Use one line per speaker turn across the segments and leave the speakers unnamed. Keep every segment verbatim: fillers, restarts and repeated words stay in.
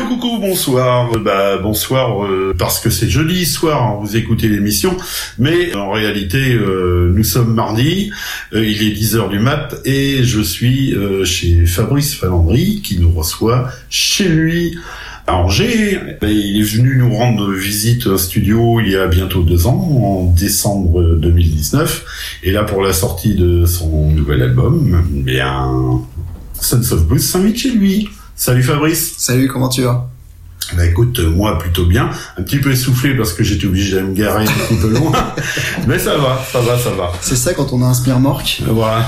Hello, coucou, bonsoir. Bah bonsoir euh, parce que c'est jeudi soir, hein, vous écoutez l'émission, mais en réalité euh, nous sommes mardi, euh, il est dix heures du mat et je suis euh, chez Fabrice Falandry qui nous reçoit chez lui à Angers. Il est venu nous rendre visite au studio il y a bientôt deux ans, en décembre deux mille dix-neuf, et là pour la sortie de son nouvel album, bien Sons of Blues s'invite chez lui. Salut Fabrice.
Salut, comment tu vas?
Bah écoute, moi plutôt bien, un petit peu essoufflé parce que j'étais obligé de me garer un petit peu loin, mais ça va, ça va, ça va.
C'est ça quand on a un spire-morque.
Voilà.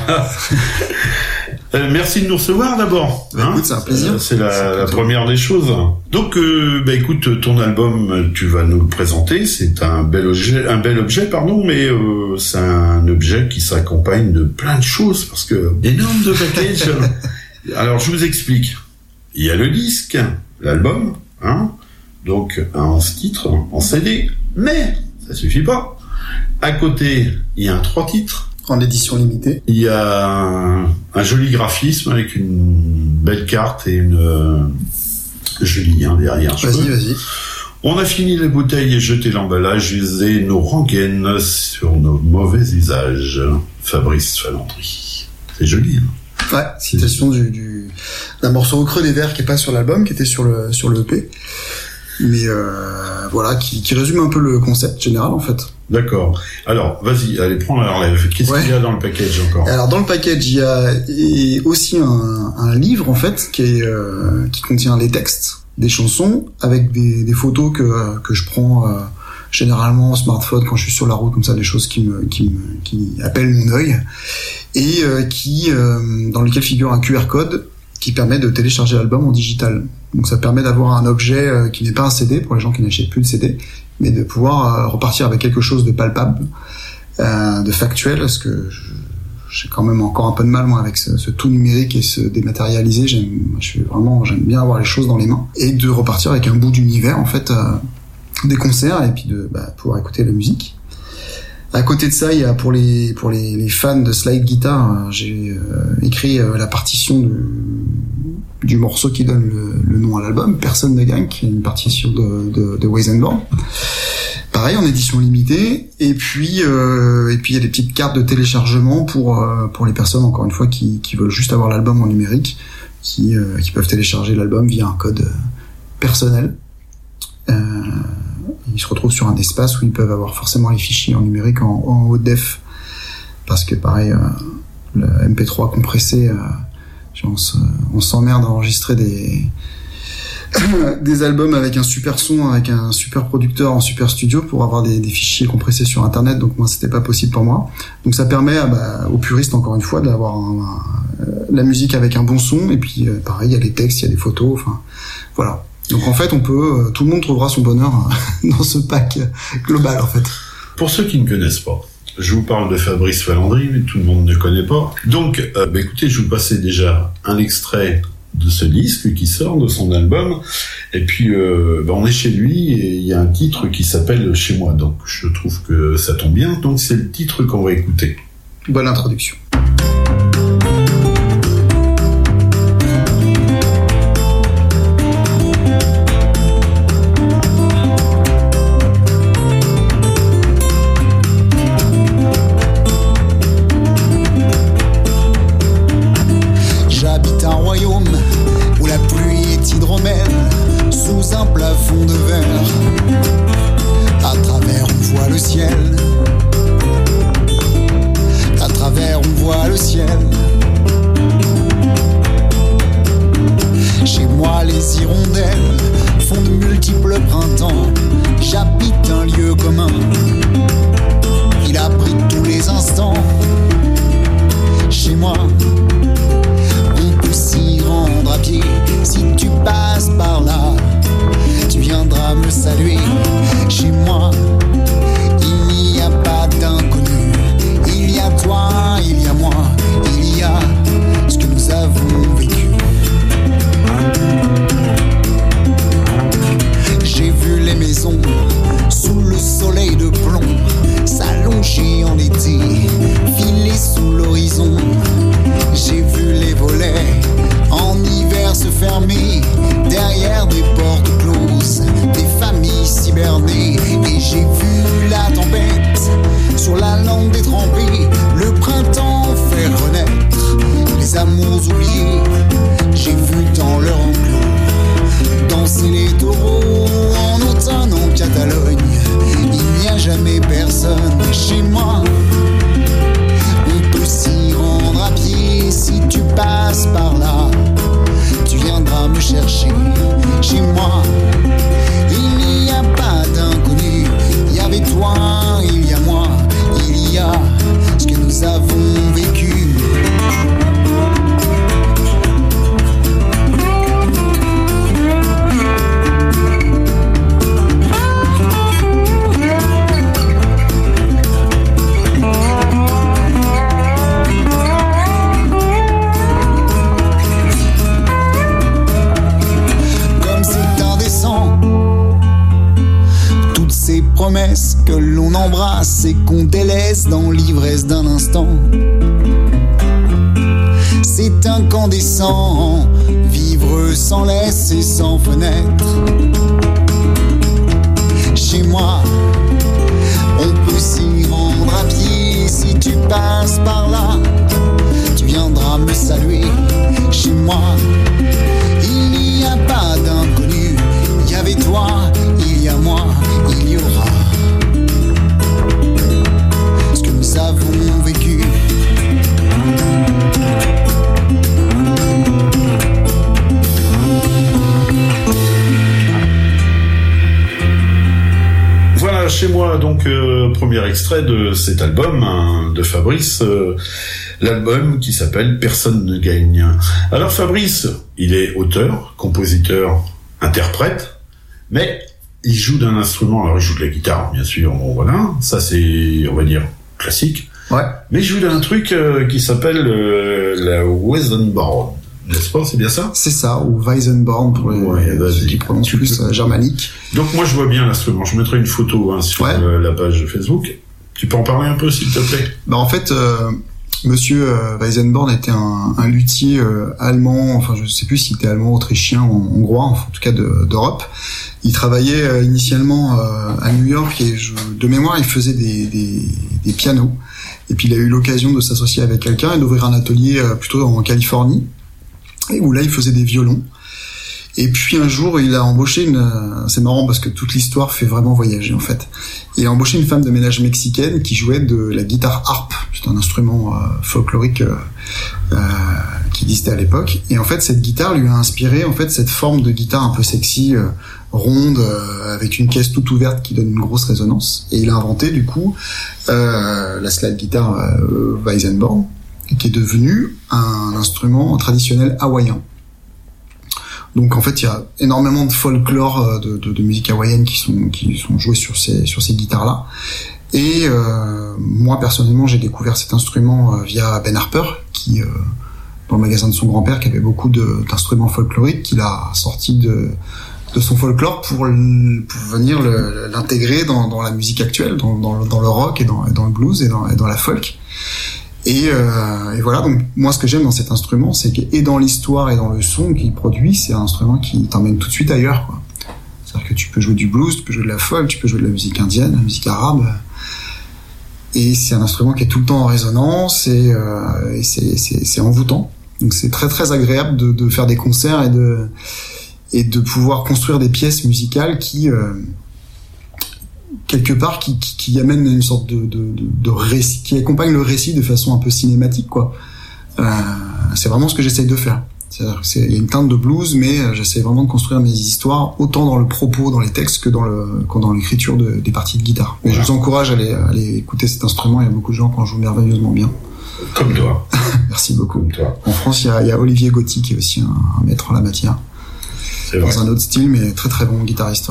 euh, merci de nous recevoir d'abord.
Bah, hein, écoute, c'est un plaisir.
C'est, c'est la, c'est la première des choses. Donc, euh, bah écoute, ton album, tu vas nous le présenter. C'est un bel objet, un bel objet, pardon, mais euh, c'est un objet qui s'accompagne de plein de choses parce que d'énormes de packages. Alors, je vous explique. Il y a le disque, l'album, hein, donc un onze titres en C D, mais ça suffit pas. À côté, il y a un trois titres.
En édition limitée.
Il y a un, un joli graphisme avec une belle carte et une... Euh, je lis hein, derrière.
Vas-y, peux. vas-y.
On a fini les bouteilles et jeté l'emballage, usé nos rengaines sur nos mauvais usages. Fabrice Falandry. C'est joli, hein.
Ouais, citation du, du d'un morceau au creux des vers qui est pas sur l'album, qui était sur le sur le E P, mais euh, voilà, qui, qui résume un peu le concept général en fait.
D'accord. Alors, vas-y, allez, prends la relève. Qu'est-ce ouais. qu'il y a dans le package encore?
Alors dans le package, il y a et aussi un, un livre en fait qui est euh, qui contient les textes des chansons avec des, des photos que que je prends euh, généralement en smartphone quand je suis sur la route, comme ça, des choses qui me qui me qui appellent mon œil. Et euh, qui euh, dans lequel figure un Q R code qui permet de télécharger l'album en digital. Donc ça permet d'avoir un objet euh, qui n'est pas un C D pour les gens qui n'achètent plus de C D, mais de pouvoir euh, repartir avec quelque chose de palpable, euh, de factuel, parce que je, j'ai quand même encore un peu de mal moi avec ce, ce tout numérique et ce dématérialisé. J'aime, je suis vraiment, j'aime bien avoir les choses dans les mains et de repartir avec un bout d'univers en fait, euh, des concerts et puis de bah, pouvoir écouter la musique. À côté de ça, il y a pour les pour les, les fans de slide guitar, j'ai euh, écrit euh, la partition de, du morceau qui donne le, le nom à l'album, Personne ne gagne, qui est une partition de de, de Weizenborn. Pareil en édition limitée. Et puis euh, et puis il y a des petites cartes de téléchargement pour euh, pour les personnes encore une fois qui qui veulent juste avoir l'album en numérique, qui euh, qui peuvent télécharger l'album via un code euh, personnel. Euh, ils se retrouvent sur un espace où ils peuvent avoir forcément les fichiers en numérique en, en haute def, parce que pareil, euh, le M P trois compressé, euh, on, se, on s'emmerde à enregistrer des des albums avec un super son, avec un super producteur en super studio pour avoir des, des fichiers compressés sur internet. Donc moi c'était pas possible pour moi. Donc ça permet bah, aux puristes encore une fois d'avoir un, un, la musique avec un bon son, et puis euh, pareil il y a des textes, il y a des photos, enfin voilà. Donc en fait, on peut, tout le monde trouvera son bonheur dans ce pack global en fait.
Pour ceux qui ne connaissent pas, je vous parle de Fabrice Falandry, mais tout le monde ne connaît pas. Donc, euh, bah écoutez, je vous passais déjà un extrait de ce disque qui sort de son album, et puis euh, bah on est chez lui et il y a un titre qui s'appelle Chez moi. Donc je trouve que ça tombe bien. Donc c'est le titre qu'on va écouter.
Bonne introduction.
S'allonger en été, filer sous l'horizon.
promesse que l'on embrasse et qu'on délaisse dans l'ivresse d'un instant. C'est incandescent, vivre sans laisse et sans fenêtre. Chez moi, on peut s'y rendre à pied. Si tu passes par là, tu viendras me saluer. Chez moi, il n'y a pas d'inconnu. Il y avait toi, il y a moi, il y aura ce que nous avons vécu.
Voilà, chez moi, donc, euh, premier extrait de cet album hein, de Fabrice, euh, l'album qui s'appelle Personne ne gagne. Alors Fabrice, il est auteur, compositeur, interprète, mais il joue d'un instrument, alors il joue de la guitare, bien sûr, bon voilà, ça c'est, on va dire, classique,
ouais.
Mais il joue d'un truc euh, qui s'appelle euh, la Weissenborn. N'est-ce pas, c'est bien ça?
C'est ça, ou Weissenborn pour les,
ouais,
ceux qui prononcent plus euh, germanique.
Donc moi je vois bien l'instrument, je mettrai une photo hein, sur ouais. euh, la page Facebook. Tu peux en parler un peu s'il te plaît?
Bah en fait, euh, Monsieur euh, Weissenborn était un, un luthier euh, allemand, enfin je sais plus s'il était allemand, autrichien ou hongrois, enfin, en tout cas de, d'Europe. Il travaillait euh, initialement euh, à New York et je, de mémoire il faisait des, des, des pianos. Et puis il a eu l'occasion de s'associer avec quelqu'un et d'ouvrir un atelier euh, plutôt en Californie. Et où là il faisait des violons. Et puis un jour il a embauché une, c'est marrant parce que toute l'histoire fait vraiment voyager en fait. Il a embauché une femme de ménage mexicaine qui jouait de la guitare harpe, c'est un instrument euh, folklorique euh, euh, qui existait à l'époque. Et en fait cette guitare lui a inspiré en fait cette forme de guitare un peu sexy, euh, ronde, euh, avec une caisse toute ouverte qui donne une grosse résonance. Et il a inventé du coup euh, la slide guitare euh, Weissenborn, qui est devenu un instrument traditionnel hawaïen. Donc en fait, il y a énormément de folklore de, de, de musique hawaïenne qui sont qui sont joués sur ces sur ces guitares-là. Et euh, moi personnellement, j'ai découvert cet instrument euh, via Ben Harper, qui euh, dans le magasin de son grand-père, qui avait beaucoup de, d'instruments folkloriques, qu'il a sorti de de son folklore pour, le, pour venir le, l'intégrer dans, dans la musique actuelle, dans, dans, dans le rock et dans, et dans le blues et dans, et dans la folk. Et, euh, et voilà, donc moi ce que j'aime dans cet instrument, c'est que et dans l'histoire et dans le son qu'il produit, c'est un instrument qui t'emmène tout de suite ailleurs, quoi. C'est-à-dire que tu peux jouer du blues, tu peux jouer de la folk, tu peux jouer de la musique indienne, la musique arabe, et c'est un instrument qui est tout le temps en résonance et, euh, et c'est, c'est, c'est envoûtant. Donc c'est très très agréable de, de faire des concerts et de et de pouvoir construire des pièces musicales qui euh, quelque part qui, qui, qui amène une sorte de, de, de, de récit, qui accompagne le récit de façon un peu cinématique, quoi. Euh, c'est vraiment ce que j'essaye de faire. C'est-à-dire que c'est, il y a une teinte de blues, mais j'essaie vraiment de construire mes histoires autant dans le propos, dans les textes, que dans le, que dans l'écriture de, des parties de guitare. Mais voilà. Je vous encourage à aller, à aller écouter cet instrument. Il y a beaucoup de gens qui en jouent merveilleusement bien.
Comme toi.
Merci beaucoup.
Comme toi.
En France, il y a, il y a Olivier Gauthier qui est aussi un, un maître en la matière.
C'est vrai.
Dans un autre style, mais très très bon guitariste. Ouais.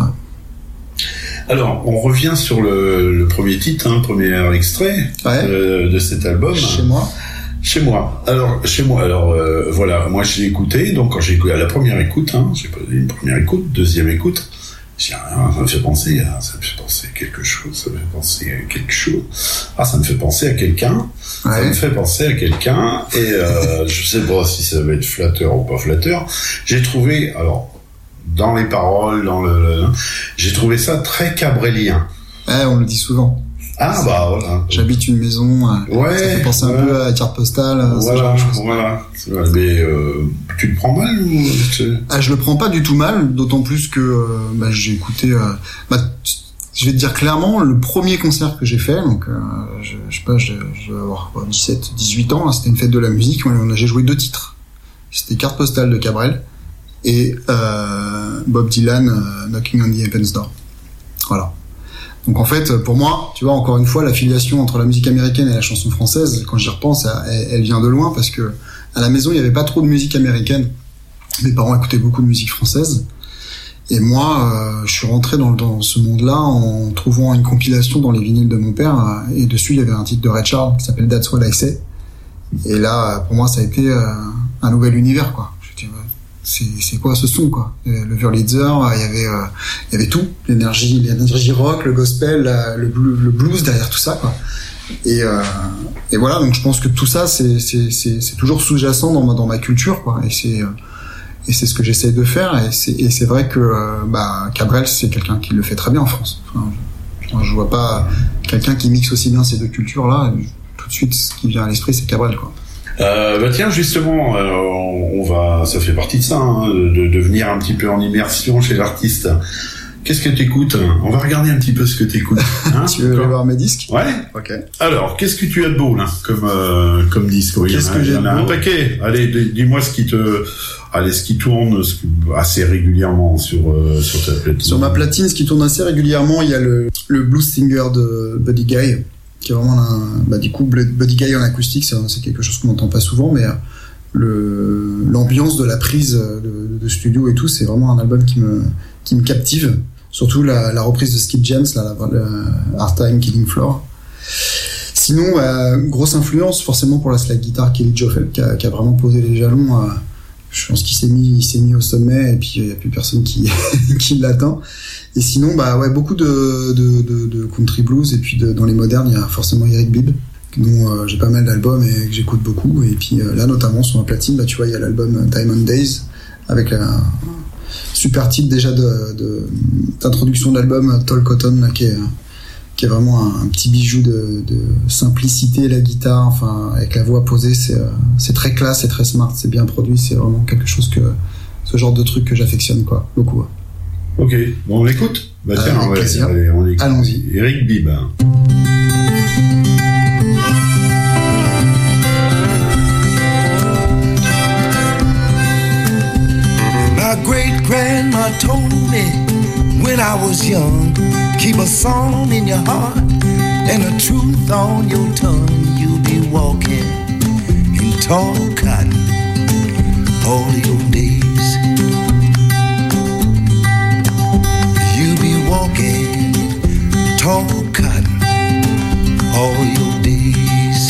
Alors, on revient sur le, le premier titre, hein, premier extrait
ouais.
de, de cet album.
Chez moi.
Chez moi. Alors, chez moi. Alors, euh, voilà. Moi, je l'ai écouté. Donc, quand j'ai écouté à la première écoute, hein, j'ai pas une première écoute, deuxième écoute, j'ai rien, ça me fait penser à, ça me fait penser à quelque chose. Ça me fait penser à quelque chose. Ah, ça me fait penser à quelqu'un. Ouais. Ça me fait penser à quelqu'un. Et euh, je sais pas si ça va être flatteur ou pas flatteur. J'ai trouvé, alors. Dans les paroles, dans le, le, j'ai trouvé ça très cabrélien.
Ouais, on le dit souvent.
Ah c'est, bah voilà.
J'habite une maison.
Ouais.
Ça fait penser
ouais.
un peu à la carte postale.
Voilà, voilà. Mais euh, tu le prends mal ou tu...
Ah, je le prends pas du tout mal, d'autant plus que euh, bah, j'ai écouté. Euh, bah, je vais te dire clairement, le premier concert que j'ai fait, donc euh, je, je sais pas, je, je vais avoir quoi, dix-sept, dix-huit ans. Là, c'était une fête de la musique. On a, j'ai joué deux titres. C'était Carte postale de Cabrel. Et euh, Bob Dylan, euh, Knocking on the Heaven's Door. Voilà. Donc en fait, pour moi, tu vois, encore une fois, l'affiliation entre la musique américaine et la chanson française, quand j'y repense, elle, elle vient de loin parce que à la maison, il n'y avait pas trop de musique américaine. Mes parents écoutaient beaucoup de musique française. Et moi, euh, je suis rentré dans, dans ce monde-là en trouvant une compilation dans les vinyles de mon père. Euh, et dessus, il y avait un titre de Ray Charles qui s'appelle That's What I Say. Et là, pour moi, ça a été euh, un nouvel univers, quoi. c'est, c'est quoi ce son, quoi. Le Wurlitzer, il y avait, euh, il y avait tout, l'énergie, l'énergie rock, le gospel, la, le, le blues derrière tout ça, quoi. Et, euh, et voilà, donc je pense que tout ça, c'est, c'est, c'est, c'est toujours sous-jacent dans ma, dans ma culture, quoi. Et c'est, euh, et c'est ce que j'essaie de faire. Et c'est, et c'est vrai que, euh, bah, Cabrel, c'est quelqu'un qui le fait très bien en France. Enfin, je, je vois pas quelqu'un qui mixe aussi bien ces deux cultures-là. Tout de suite, ce qui vient à l'esprit, c'est Cabrel, quoi.
Euh, bah tiens, justement, euh, on va, ça fait partie de ça, hein, de, de venir un petit peu en immersion chez l'artiste. Qu'est-ce que t'écoutes ? On va regarder un petit peu ce que t'écoutes. Hein,
tu veux aller voir mes disques ?
Ouais.
Ok.
Alors, qu'est-ce que tu as de beau là, comme euh, comme disque ? Oui,
qu'est-ce
il y en a,
que j'ai
il y en a
de
un
beau
paquet. Allez, dis-moi ce qui te, allez, ce qui tourne assez régulièrement sur euh, sur ta platine.
Sur ma platine, ce qui tourne assez régulièrement, il y a le le blues singer de Buddy Guy, qui est vraiment un, bah du coup Buddy Guy en acoustique, c'est, c'est quelque chose qu'on n'entend pas souvent, mais le l'ambiance de la prise de, de studio et tout, c'est vraiment un album qui me qui me captive. Surtout la, la reprise de Skip James, là, la, la Hard Time Killing Floor. Sinon, euh, grosse influence forcément pour la slide guitare, Kelly Joffel, qui a, qui a vraiment posé les jalons. Euh, je pense qu'il s'est mis, il s'est mis au sommet, et puis il n'y a plus personne qui, qui l'atteint. Et sinon, bah ouais, beaucoup de, de, de, de country blues, et puis de, dans les modernes, il y a forcément Eric Bibb, dont euh, j'ai pas mal d'albums et que j'écoute beaucoup. Et puis euh, là, notamment sur ma platine, bah tu vois, il y a l'album Diamond Days avec la super titre déjà de, de d'introduction d'album, Tall Cotton, là, qui est qui est vraiment un, un petit bijou de, de simplicité, la guitare, enfin avec la voix posée, c'est c'est très classe, c'est très smart, c'est bien produit, c'est vraiment quelque chose que ce genre de truc que j'affectionne, quoi, beaucoup.
Ok, bon, on l'écoute. Bah tiens,
avec
ouais,
plaisir.
Allez, on écoute.
Allons-y.
Eric Bibb.
Grandma told me when I was young, keep a song in your heart and the truth on your tongue. You'll be walking in tall cotton all your days. You'll be walking tall cotton all your days.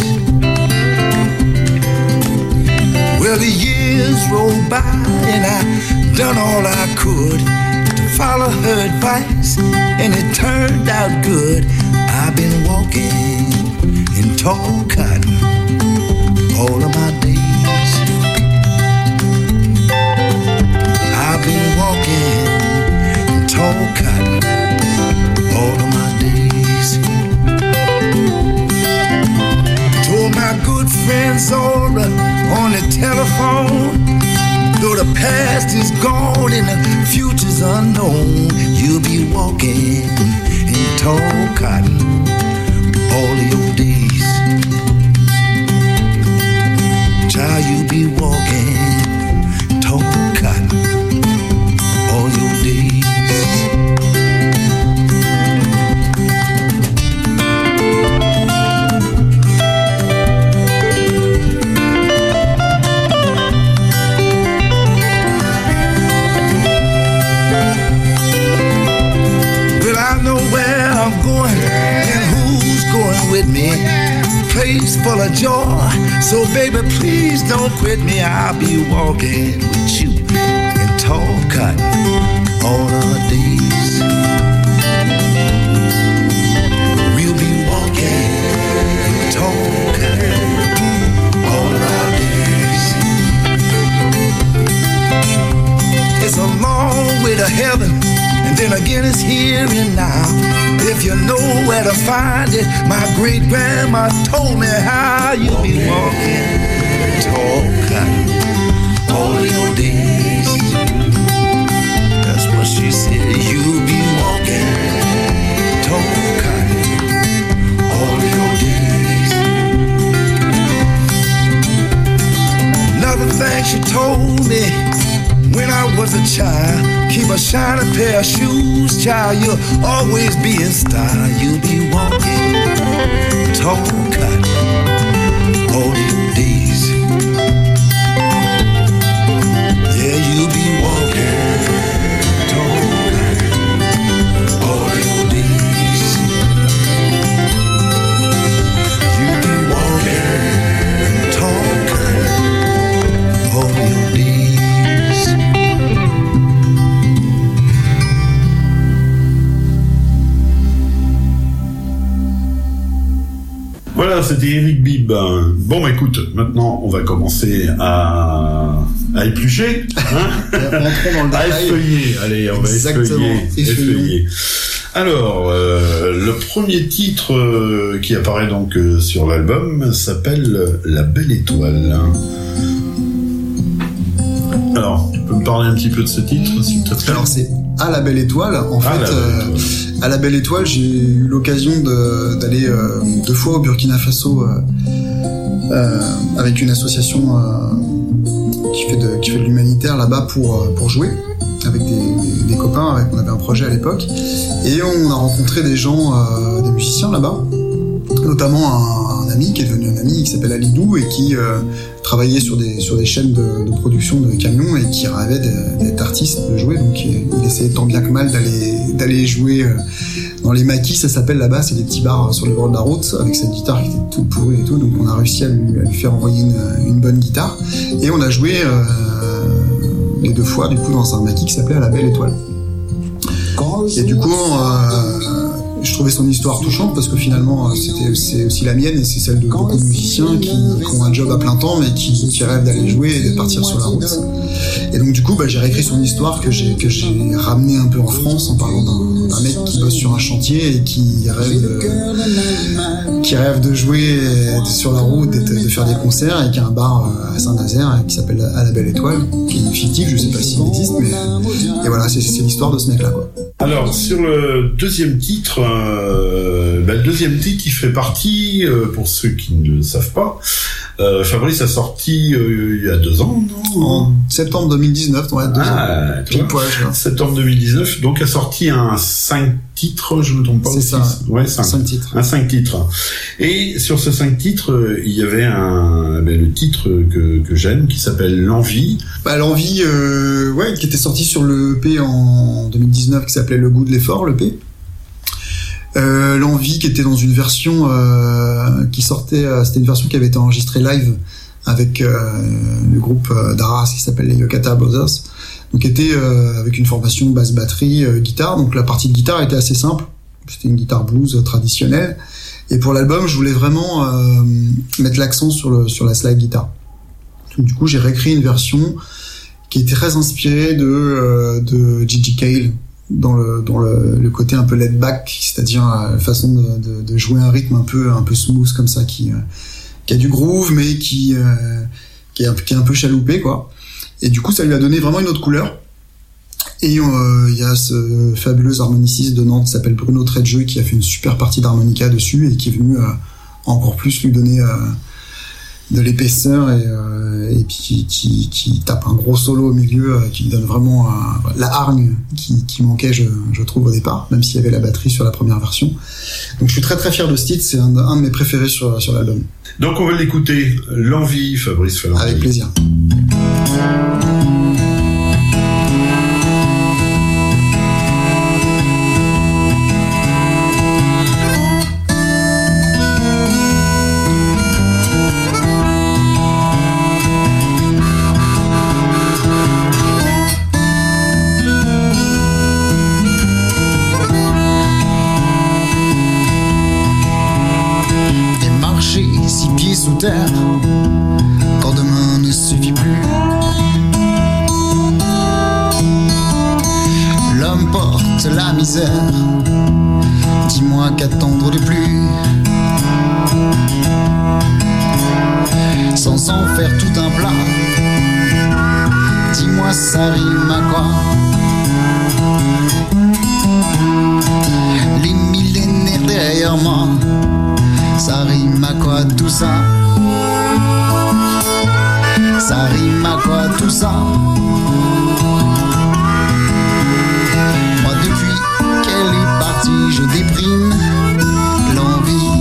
Well, the years rolled by and I done all I could to follow her advice, and it turned out good. I've been walking in tall cotton all of my days. I've been walking in tall cotton all of my days. Told my good friend Zora on the telephone, though the past is gone and the future's unknown, you'll be walking in tall cotton all of your days. Child, you'll be walking tall cotton all your days. With me, place full of joy. So baby, please don't quit me. I'll be walking with you in tall cotton all our days. We'll be walking in tall cotton all our days. It's a long way to heaven, and then again it's here and now. If you know where to find it, my great grandma told me how you'll be walking tall cotton all your days. That's what she said. You'll be walking tall cotton all your days. Another thing she told me when I was a child, keep a shiny pair of shoes, child, you'll always be in style. You'll be walking tall cotton all your days. Yeah, you'll be walking tall cotton all your days. You'll be walking tall cotton all your days.
Voilà, c'était Eric Bibb. Bon, bah, écoute, maintenant, on va commencer à, à éplucher, hein.
Rentrons dans le détail.
À effeuiller. Allez, on va
Exactement.
effeuiller. effeuiller. Alors, euh, le premier titre euh, qui apparaît donc euh, sur l'album s'appelle La Belle Étoile. Alors, tu peux me parler un petit peu de ce titre, s'il te plaît?
Alors, c'est À la Belle Étoile. En
ah,
fait,
la
euh, à la Belle Étoile, j'ai eu l'occasion de, d'aller euh, deux fois au Burkina Faso euh, euh, avec une association euh, qui fait de qui fait de l'humanitaire là-bas pour pour jouer avec des, des, des copains. Avec, on avait un projet à l'époque et on a rencontré des gens, euh, des musiciens là-bas, notamment un, un ami qui est devenu un ami qui s'appelle Alidou et qui euh, travaillait sur des sur des chaînes de, de production de camions et qui rêvait d'être artiste, de jouer. Donc il, il essayait tant bien que mal d'aller d'aller jouer euh, dans les maquis, ça s'appelle là-bas, c'est des petits bars sur les bords de la route avec cette guitare qui était toute pourrie et tout. Donc on a réussi à lui, à lui faire envoyer une, une bonne guitare et on a joué euh, les deux fois du coup dans un maquis qui s'appelait À la Belle Étoile. Et du coup euh, je trouvais son histoire touchante parce que finalement c'était c'est aussi la mienne et c'est celle de beaucoup de musiciens qui, qui ont un job à plein temps mais qui, qui rêvent d'aller jouer et de partir sur la route. Et donc du coup bah, j'ai réécrit son histoire que j'ai que j'ai ramené un peu en France en parlant d'un, d'un mec qui bosse sur un chantier et qui rêve de, qui rêve de jouer sur la route, de, de faire des concerts et qui a un bar à Saint-Nazaire qui s'appelle À la Belle Étoile, qui est fictif, je sais pas s'il existe, mais et voilà, c'est, c'est l'histoire de ce mec là quoi.
Alors sur le deuxième titre, euh, bah, le deuxième titre il fait partie, euh, pour ceux qui ne le savent pas, euh, Fabrice a sorti euh, il y a deux ans, non?
En septembre deux mille dix-neuf, ouais, deux
ah,
ans. Pile poil,
septembre deux mille dix-neuf, donc a sorti un cinq titres, je me trompe pas.
C'est ça.
Six. Ouais, cinq.
cinq titres.
Un cinq titres. Et sur ce cinq titres, euh, il y avait un, ben, le titre que, que j'aime, qui s'appelle L'Envie.
Bah, L'Envie, euh, ouais, qui était sorti sur le E P en deux mille dix-neuf, qui s'appelait Le Goût de l'Effort, l'E P. Euh, L'Envie, qui était dans une version, euh, qui sortait, euh, c'était une version qui avait été enregistrée live avec, euh, le groupe euh, d'Arras qui s'appelle les Yokata Brothers. Donc, était, euh, avec une formation basse batterie, euh, guitare. Donc, la partie de guitare était assez simple. C'était une guitare blues traditionnelle. Et pour l'album, je voulais vraiment, euh, mettre l'accent sur le, sur la slide guitare. Donc, du coup, j'ai réécrit une version qui était très inspirée de, euh, de Gigi Cale. Dans le dans le, le côté un peu laid back, c'est-à-dire la façon de, de, de jouer un rythme un peu un peu smooth comme ça, qui euh, qui a du groove mais qui euh, qui est un, qui est un peu chaloupé quoi. Et du coup ça lui a donné vraiment une autre couleur. Et il euh, y a ce fabuleux harmoniciste de Nantes qui s'appelle Bruno Tredjeu qui a fait une super partie d'harmonica dessus et qui est venu euh, encore plus lui donner euh, de l'épaisseur et, euh, et puis qui, qui, qui tape un gros solo au milieu euh, qui donne vraiment euh, la hargne qui, qui manquait je, je trouve au départ, même s'il y avait la batterie sur la première version. Donc je suis très très fier de ce titre, c'est un, un de mes préférés sur, sur l'album.
Donc on va l'écouter, L'Envie, Fabrice Falanqui.
Avec plaisir.
Quand demain ne suffit plus, l'homme porte la misère. Dis-moi qu'attendre de plus, sans en faire tout un plat. Dis-moi ça rime à quoi? Les millénaires derrière moi, ça rime à quoi tout ça? Ça rime à quoi tout ça? Moi depuis qu'elle est partie, je déprime l'envie.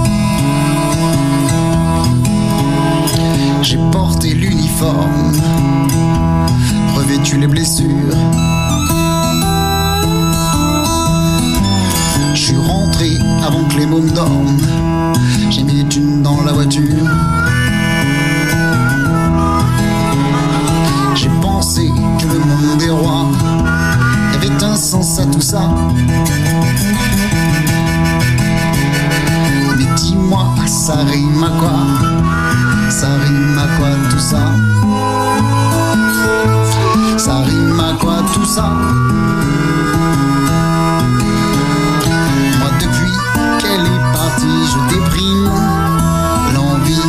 J'ai porté l'uniforme, revêtu les blessures. Je suis rentré avant que les mômes dorment. J'ai mis des thunes dans la voiture. J'ai pensé que le monde est roi. Y avait un sens à tout ça. Mais dis-moi dis-moi, ça rime à quoi? Ça rime à quoi tout ça? Ça rime à quoi tout ça? Moi depuis qu'elle est partie, je déprime l'envie.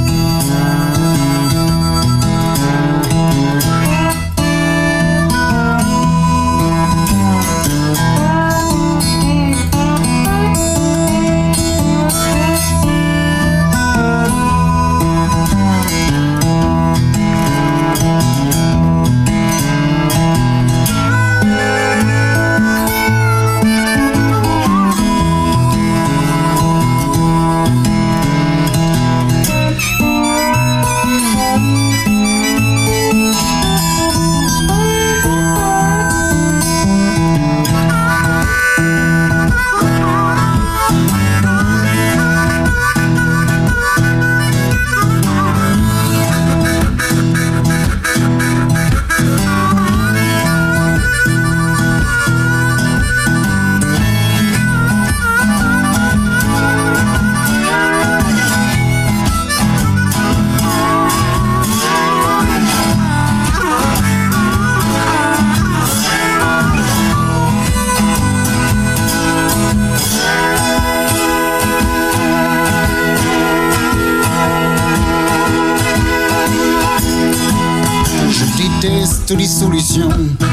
Les solutions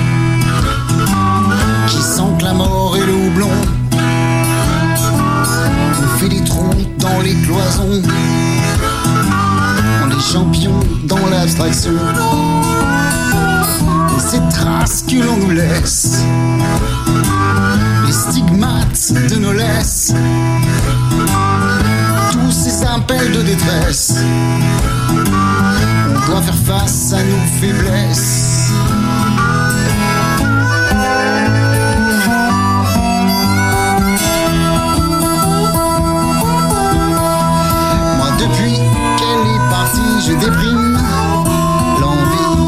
qui sentent la mort et le houblon. On fait des trous dans les cloisons, on est champions dans l'abstraction. Et ces traces que l'on nous laisse, les stigmates de nos laisses, tous ces appels de détresse, on doit faire face à nos faiblesses. Moi depuis qu'elle est partie, je déprime l'envie.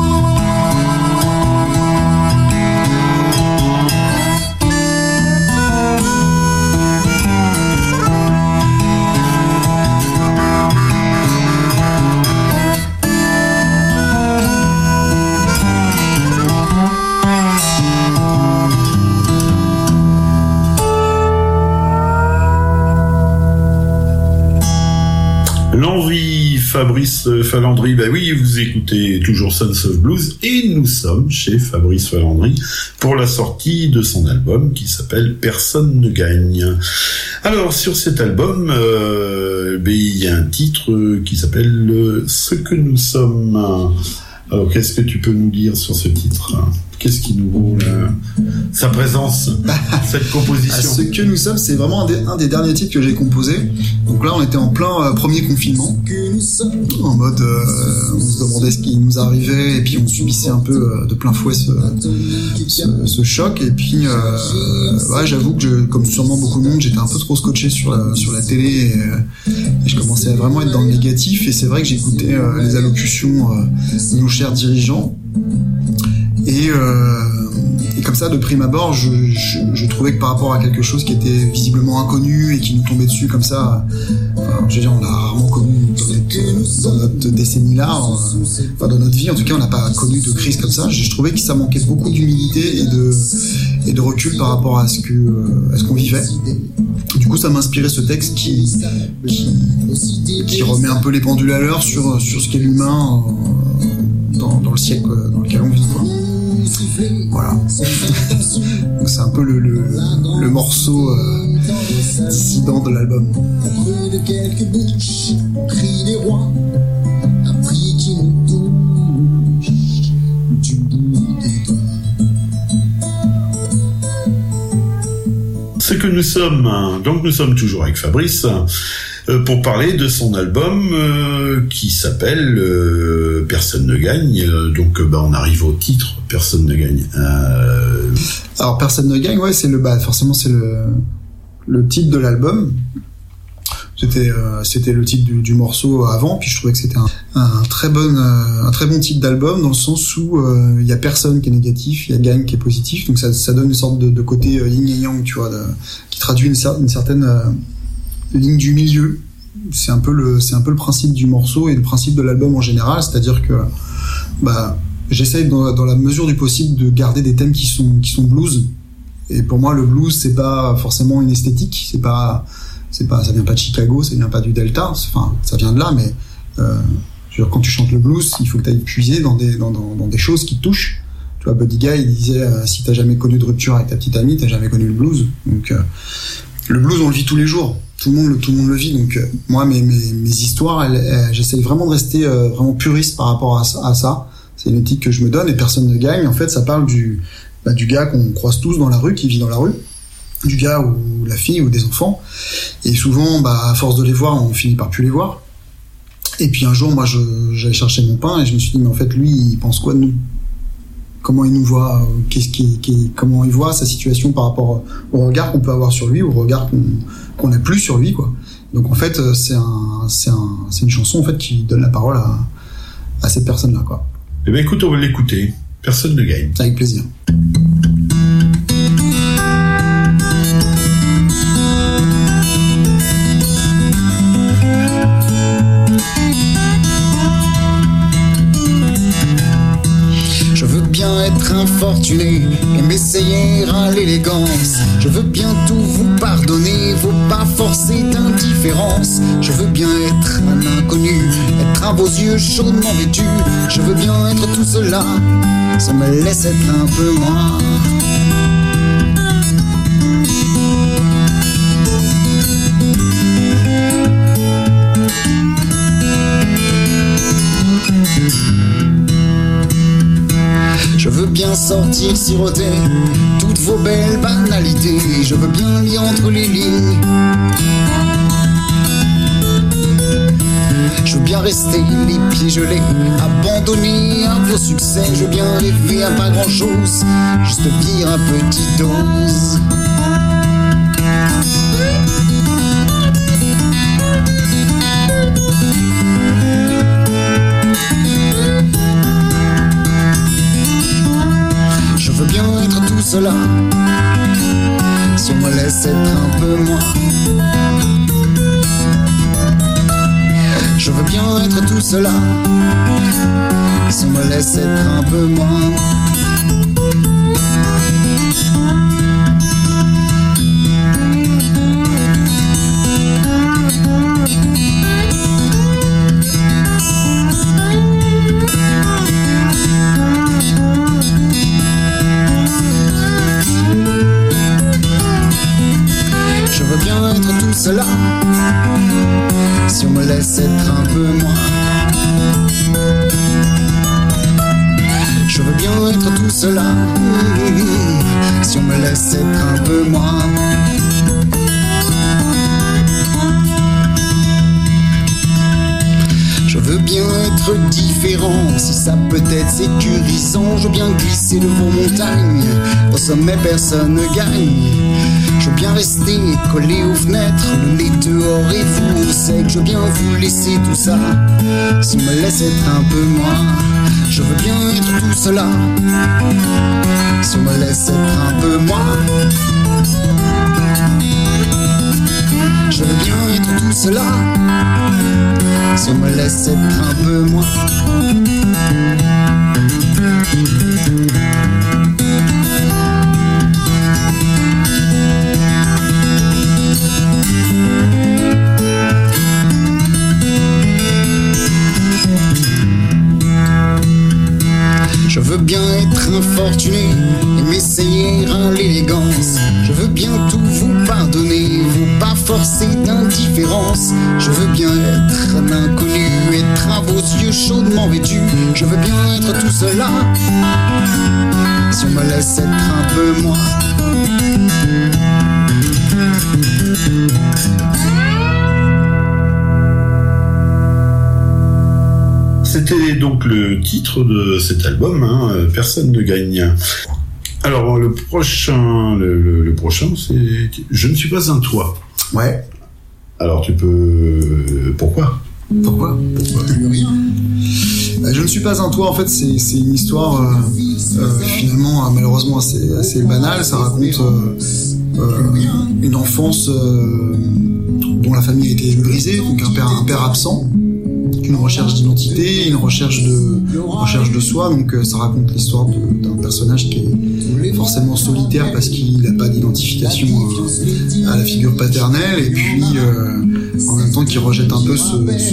L'envie, Fabrice Falandry, bah oui, vous écoutez toujours Sons of Blues et nous sommes chez Fabrice Falandry pour la sortie de son album qui s'appelle Personne ne gagne. Alors sur cet album, euh, bah, il y a un titre qui s'appelle euh, Ce que nous sommes. Alors qu'est-ce que tu peux nous dire sur ce titre ? Qu'est-ce qui nous vaut là, sa présence, cette composition?
À ce que nous sommes, c'est vraiment un des, un des derniers titres que j'ai composé. Donc là, on était en plein euh, premier confinement, en mode, euh, on se demandait ce qui nous arrivait, et puis on subissait un peu euh, de plein fouet ce, ce, ce choc. Et puis, euh, ouais, j'avoue que, je, comme sûrement beaucoup de monde, j'étais un peu trop scotché sur la, sur la télé, et, et je commençais à vraiment être dans le négatif. Et c'est vrai que j'écoutais euh, les allocutions euh, de nos chers dirigeants. Et, euh, et comme ça, de prime abord, je, je, je trouvais que par rapport à quelque chose qui était visiblement inconnu et qui nous tombait dessus comme ça, enfin, je veux dire, on l'a rarement connu dans notre, dans notre décennie-là, euh, enfin dans notre vie en tout cas, on n'a pas connu de crise comme ça. Je, je trouvais que ça manquait beaucoup d'humilité et de, et de recul par rapport à ce que, euh, à ce qu'on vivait. Du coup, ça m'a inspiré ce texte qui, qui, qui remet un peu les pendules à l'heure sur, sur ce qu'est l'humain euh, dans, dans le siècle dans lequel on vit, quoi. Voilà. Donc c'est un peu le, le, le morceau euh, dissident de l'album. Auprès de quelques bouches, cri des rois, un prix qui nous touche du bout des doigts.
Ce que nous sommes, donc nous sommes toujours avec Fabrice euh, pour parler de son album euh, qui s'appelle euh, Personne ne gagne. Euh, donc euh, bah, on arrive au titre Personne ne gagne. Euh...
Alors Personne ne gagne, ouais, c'est le bah forcément c'est le le titre de l'album. C'était euh, c'était le titre du, du morceau avant, puis je trouvais que c'était un, un très bon euh, un très bon titre d'album dans le sens où il euh, y a personne qui est négatif, il y a gagne qui est positif, donc ça ça donne une sorte de, de côté euh, yin et yang, tu vois, de, qui traduit une, une certaine euh, ligne du milieu c'est un peu le, c'est un peu le principe du morceau et le principe de l'album en général, c'est-à-dire que, bah, j'essaye dans, dans la mesure du possible de garder des thèmes qui sont, qui sont blues. Et pour moi, le blues, c'est pas forcément une esthétique, c'est pas, c'est pas, ça vient pas de Chicago, ça vient pas du Delta, enfin, ça vient de là, mais, euh, je veux dire, quand tu chantes le blues, il faut que tu ailles puiser dans des, dans, dans, dans des choses qui te touchent. Tu vois, Buddy Guy, il disait, euh, si t'as jamais connu de rupture avec ta petite amie, t'as jamais connu le blues. Donc, euh, le blues, on le vit tous les jours. Tout le monde, tout le monde le vit. Donc, euh, moi, mes, mes, mes histoires, elles, elles, j'essaye vraiment de rester euh, vraiment puriste par rapport à, à ça. C'est une éthique que je me donne et personne ne gagne. En fait, ça parle du, bah, du gars qu'on croise tous dans la rue, qui vit dans la rue, du gars ou la fille ou des enfants. Et souvent, bah, à force de les voir, on finit par plus les voir. Et puis un jour, moi, je, j'allais chercher mon pain et je me suis dit, mais en fait, lui, il pense quoi de nous ? Comment il nous voit ? Qu'est-ce qui, qui, comment il voit sa situation par rapport au regard qu'on peut avoir sur lui, au regard qu'on, qu'on n'a plus sur lui, quoi. Donc en fait, c'est un, c'est un, c'est une chanson en fait qui donne la parole à, à cette personne-là, quoi.
Eh ben écoute, on va l'écouter. Personne ne gagne.
Avec plaisir.
Je veux bien être infortuné et m'essayer à l'élégance. Je veux bien tout vous pardonner, faut pas forcer d'indifférence. Je veux bien être un inconnu, être à vos yeux chaudement vêtu. Je veux bien être tout cela, ça me laisse être un peu moi. Je veux bien sortir siroter toutes vos belles banalités. Je veux bien lire entre les lignes. Je veux bien rester les pieds gelés, abandonné à vos succès. Je veux bien rêver à pas grand chose, juste vivre à petite dose. Je veux bien être tout cela, si on me laisse être un peu moi. Je veux bien être tout cela, si on me laisse être un peu moi. Je veux bien être tout cela, si on me laisse être un peu moi. Je veux bien être tout cela, si on me laisse être un peu moi. Je veux bien être différent, si ça peut être sécurisant. Je veux bien glisser de vos montagnes, au sommet personne ne gagne. Je veux bien rester collé aux fenêtres, le nez dehors et vous au sec. Je veux bien vous laisser tout ça, si on me laisse être un peu moi. Je veux bien être tout cela, si on me laisse être un peu moi. Je veux bien être tout cela, si on me laisse être un peu moi. Je veux bien être infortuné et m'essayer à l'élégance. Je veux bien tout vous pardonner, vous pas forcer d'indifférence. Je veux bien être un inconnu, être à vos yeux chaudement vêtu. Je veux bien être tout cela, si on me laisse être un peu moi.
C'était donc le titre de cet album, hein, Personne ne gagne. Alors le prochain, le, le, le prochain, c'est Je ne suis pas un toit.
Ouais.
Alors tu peux, pourquoi
Pourquoi Pourquoi rien. Euh, Je ne suis pas un toit. En fait, c'est c'est une histoire euh, euh, finalement euh, malheureusement assez assez banale. Ça raconte euh, euh, une enfance euh, dont la famille a été brisée, donc un père, un père absent, une recherche d'identité, une recherche de recherche de soi. Donc ça raconte l'histoire de, d'un personnage qui est forcément solitaire parce qu'il n'a pas d'identification à, à la figure paternelle, et puis euh, en même temps qui rejette un peu ce,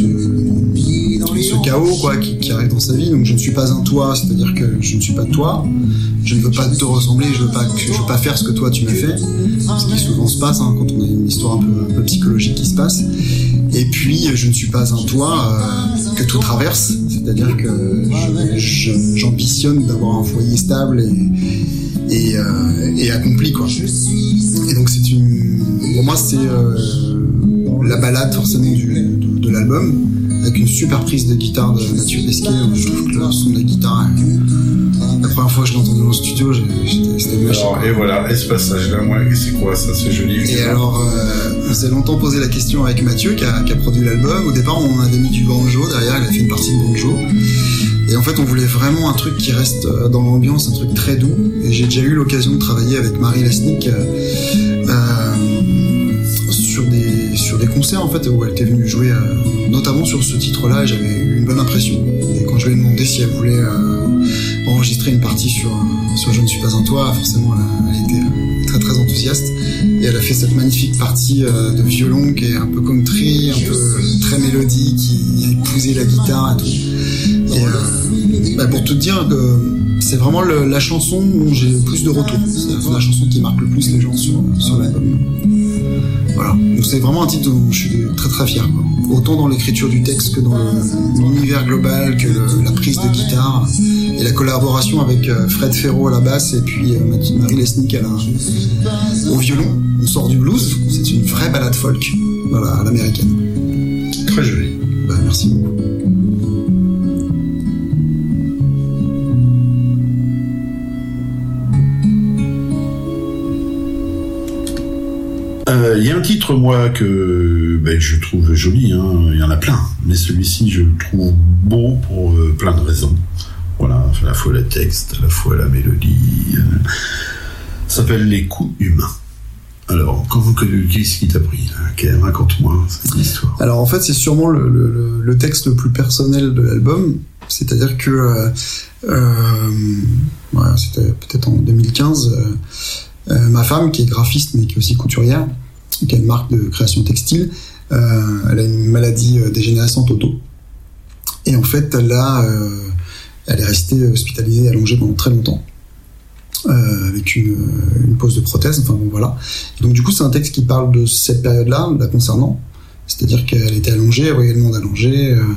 ce, ce chaos quoi qui, qui arrive dans sa vie. Donc je ne suis pas un toi, c'est-à-dire que je ne suis pas toi. Je ne veux pas te ressembler, je veux pas, je veux pas faire ce que toi tu m'as fait, ce qui souvent se passe hein, quand on a une histoire un peu, un peu psychologique qui se passe. Et puis je ne suis pas un toi euh, que tout traverse, c'est-à-dire que je, je, j'ambitionne d'avoir un foyer stable et, et, euh, et accompli quoi. Et donc c'est une, pour moi c'est euh, la balade forcément du, de, de l'album, avec une super prise de guitare de Mathieu Pesquet. Je trouve que le son de la guitare est... la première fois que je l'ai entendu dans le studio, j'ai, j'étais, c'était magique.
Alors, et voilà, et ce passage-là, moi, c'est quoi ça, c'est joli.
Et alors, euh, on s'est longtemps posé la question avec Mathieu, qui a, qui a produit l'album. Au départ, on avait mis du banjo derrière, il a fait une partie de banjo. Et en fait, on voulait vraiment un truc qui reste dans l'ambiance, un truc très doux. Et j'ai déjà eu l'occasion de travailler avec Marie Lesnick euh, euh, sur des sur des concerts en fait où elle était venue jouer, euh, notamment sur ce titre-là. Et j'avais eu une bonne impression. Et quand je lui ai demandé si elle voulait euh, enregistrer une partie sur sur Je ne suis pas un toi, forcément, elle, elle était très très enthousiaste. Et elle a fait cette magnifique partie euh, de violon qui est un peu country, un peu très mélodique, qui a épousé la guitare et tout. Et euh, bah pour tout te dire que c'est vraiment le, la chanson dont j'ai le plus de retours. C'est la chanson qui marque le plus les gens sur, sur l'album. Voilà. Donc c'est vraiment un titre dont je suis très très fier, quoi. Autant dans l'écriture du texte que dans le, l'univers global, que le, la prise de guitare et la collaboration avec Fred Ferro à la basse et puis Marie Lesnick à la, au violon. On sort du blues, c'est une vraie balade folk, voilà, à l'américaine.
Très joli.
Bah, merci beaucoup.
Il euh, y a un titre, moi, que ben, je trouve joli, hein. Il y en a plein, mais celui-ci, je le trouve beau pour euh, plein de raisons. Voilà, à la fois le texte, à la fois la mélodie. Euh, ça s'appelle Les coups humains. Alors, comment, qu'est-ce qui t'a pris là ? Raconte-moi cette histoire.
Alors, en fait, c'est sûrement le, le, le texte le plus personnel de l'album. C'est-à-dire que, euh, euh, voilà, c'était peut-être en deux mille quinze... Euh, Euh, ma femme, qui est graphiste mais qui est aussi couturière, qui a une marque de création textile, euh, elle a une maladie euh, dégénérescente au dos. Et en fait, elle, a, euh, elle est restée hospitalisée, allongée pendant très longtemps, euh, avec une, une pose de prothèse. Enfin bon, voilà. Et donc du coup, c'est un texte qui parle de cette période-là, la concernant. C'est-à-dire qu'elle était allongée, elle voyait le monde allongé. Euh,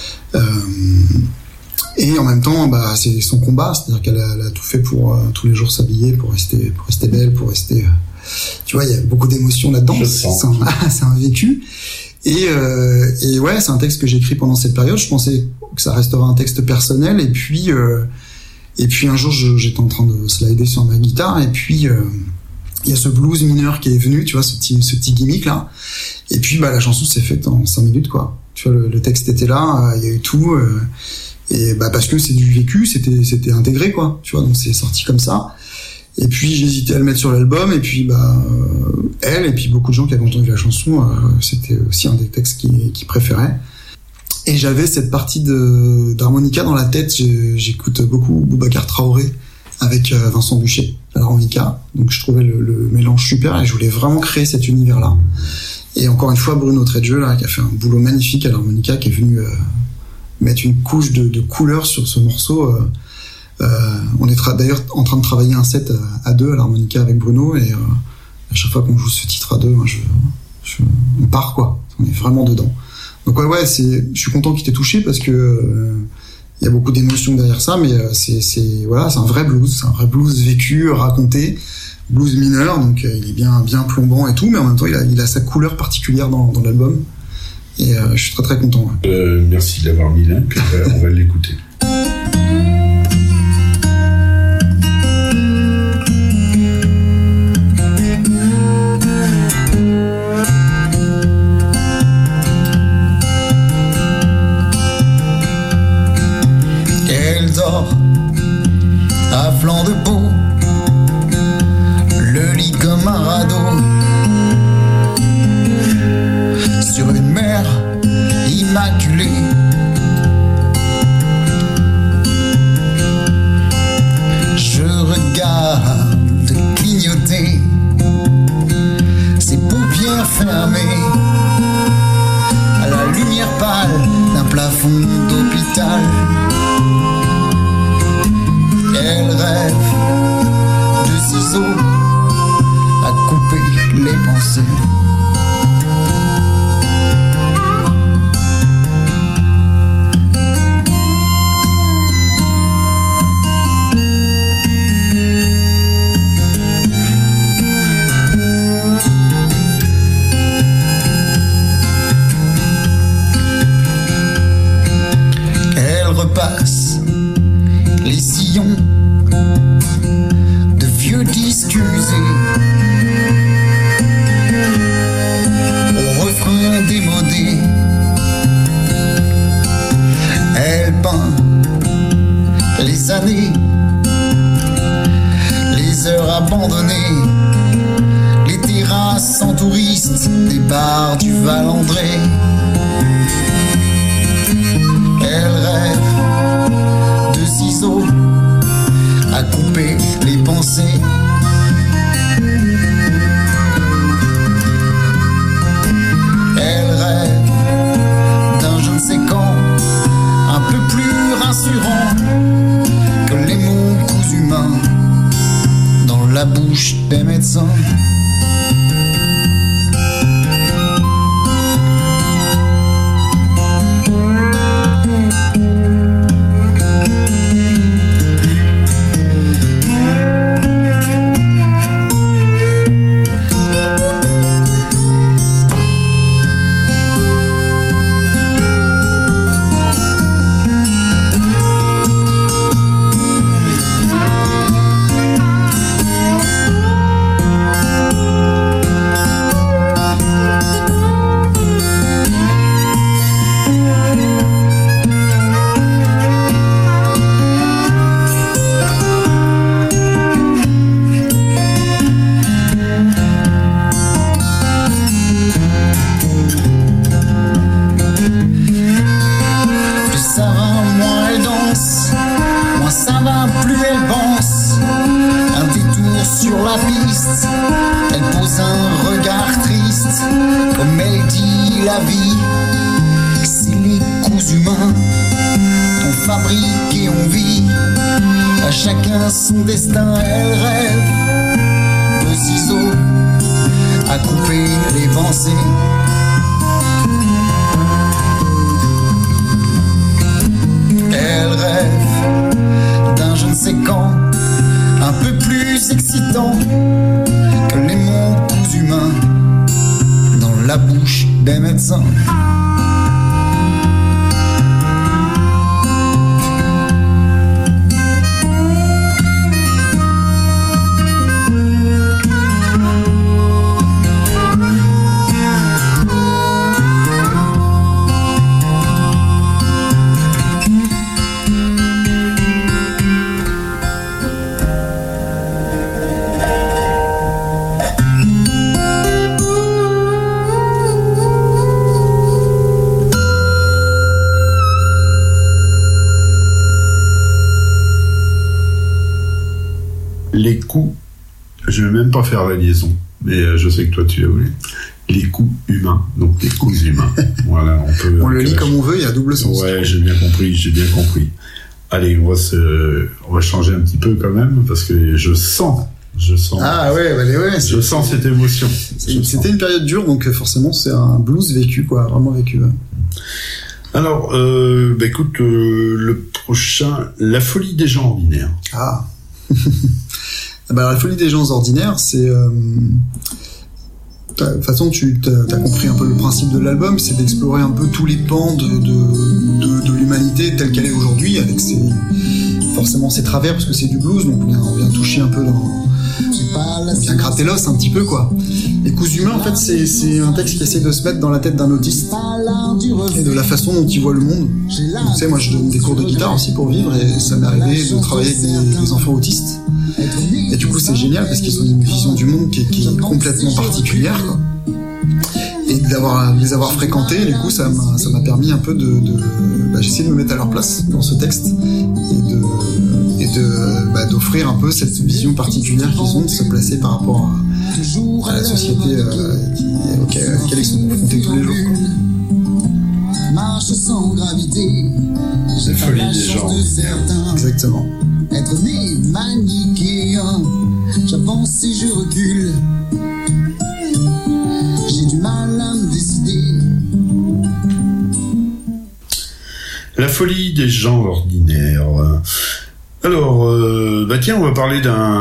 euh, Et en même temps, bah, c'est son combat, c'est-à-dire qu'elle a, elle a tout fait pour euh, tous les jours s'habiller, pour rester, pour rester belle, pour rester. Euh, tu vois, il y a beaucoup d'émotions là-dedans. C'est un, c'est un vécu. Et, euh, et ouais, c'est un texte que j'ai écrit pendant cette période. Je pensais que ça resterait un texte personnel. Et puis, euh, et puis un jour, je, j'étais en train de slider sur ma guitare, et puis euh, il y a ce blues mineur qui est venu, tu vois, ce petit, ce petit gimmick là. Et puis, bah, la chanson s'est faite en cinq minutes, quoi. Tu vois, le, le texte était là, il y a eu tout. Euh, Et bah parce que c'est du vécu, c'était c'était intégré quoi, tu vois, donc c'est sorti comme ça. Et puis j'hésitais à le mettre sur l'album, et puis bah euh, elle et puis beaucoup de gens qui avaient entendu la chanson, euh, c'était aussi un des textes qui qui préféraient. Et j'avais cette partie de d'harmonica dans la tête. J'ai, j'écoute beaucoup Boubacar Traoré avec euh, Vincent Buchet à l'harmonica, donc je trouvais le, le mélange super et je voulais vraiment créer cet univers là. Et encore une fois, Bruno Tredjeu là qui a fait un boulot magnifique à l'harmonica, qui est venu euh, mettre une couche de, de couleur sur ce morceau. Euh, euh, on est tra- d'ailleurs en train de travailler un set à, à deux à l'harmonica avec Bruno, et euh, à chaque fois qu'on joue ce titre à deux, moi, je, je, on part quoi. On est vraiment dedans. Donc ouais, ouais, c'est, je suis content qu'il t'ait touché parce que euh, il y a beaucoup d'émotions derrière ça, mais euh, c'est, c'est, voilà, c'est un vrai blues, c'est un vrai blues vécu, raconté, blues mineur, donc euh, il est bien, bien plombant et tout, mais en même temps, il a, il a sa couleur particulière dans, dans l'album. Et euh, je suis très très content. Ouais.
Euh, merci d'avoir mis là, puis euh, on va l'écouter.
Elle dort à flanc de peau, le lit comme un radeau. immaculé. Je regarde clignoter ses paupières fermées à la lumière pâle d'un plafond d'hôpital. Elle rêve de ciseaux à couper les pensées. Passe les sillons de vieux disques usés au refrain démodé. Elle peint les années, les heures abandonnées, les terrasses sans touristes, des bars du Val-André. Elle rêve de ciseaux à couper les pensées. Elle rêve d'un je ne sais quand un peu plus rassurant que les mots coups humains dans la bouche des médecins. Son destin, elle rêve de ciseaux à couper les pensées. Elle rêve d'un je ne sais quand un peu plus excitant que les mots coups humains dans la bouche des médecins.
Les coups, je vais même pas faire la liaison, mais je sais que toi tu l'as voulu. Les coups humains, donc les coups humains. Voilà, on peut.
On le lit comme on veut, il y a double sens.
Ouais, j'ai bien compris, j'ai bien compris. Allez, on va se, on va changer un petit peu quand même parce que je sens, je sens.
Ah ouais, bah, ouais.
Je sens cette émotion.
C'était une période dure, donc forcément c'est un blues vécu, quoi, vraiment vécu.
Alors, euh, bah écoute, euh, le prochain, La folie des gens ordinaires.
Ah. Bah, la folie des gens ordinaires, c'est euh, de toute façon tu as compris un peu le principe de l'album, c'est d'explorer un peu tous les pans de, de, de, de l'humanité telle qu'elle est aujourd'hui, avec ses, forcément ses travers, parce que c'est du blues, donc on vient, on vient toucher un peu dans, on vient gratter l'os un petit peu, quoi. Les coups humains, en fait, c'est, c'est un texte qui essaie de se mettre dans la tête d'un autiste et de la façon dont il voit le monde. Tu sais, moi je donne des cours de guitare aussi pour vivre, et ça m'est arrivé de travailler avec des, des enfants autistes. Et du coup c'est génial parce qu'ils ont une vision du monde qui est, qui est complètement particulière, quoi. et d'avoir de les avoir fréquentés, du coup ça m'a ça m'a permis un peu de, de bah, j'ai essayé de me mettre à leur place dans ce texte et de et de bah, d'offrir un peu cette vision particulière qu'ils ont de se placer par rapport à, à la société euh, qui, auquel, à laquelle ils sont confrontés tous les jours, quoi.
Marche sans gravité,
la folie des gens.
Exactement.
Être né manichéen, j'avance et je recule. J'ai du mal à me décider.
La folie des gens ordinaires. Alors, euh, bah tiens, on va parler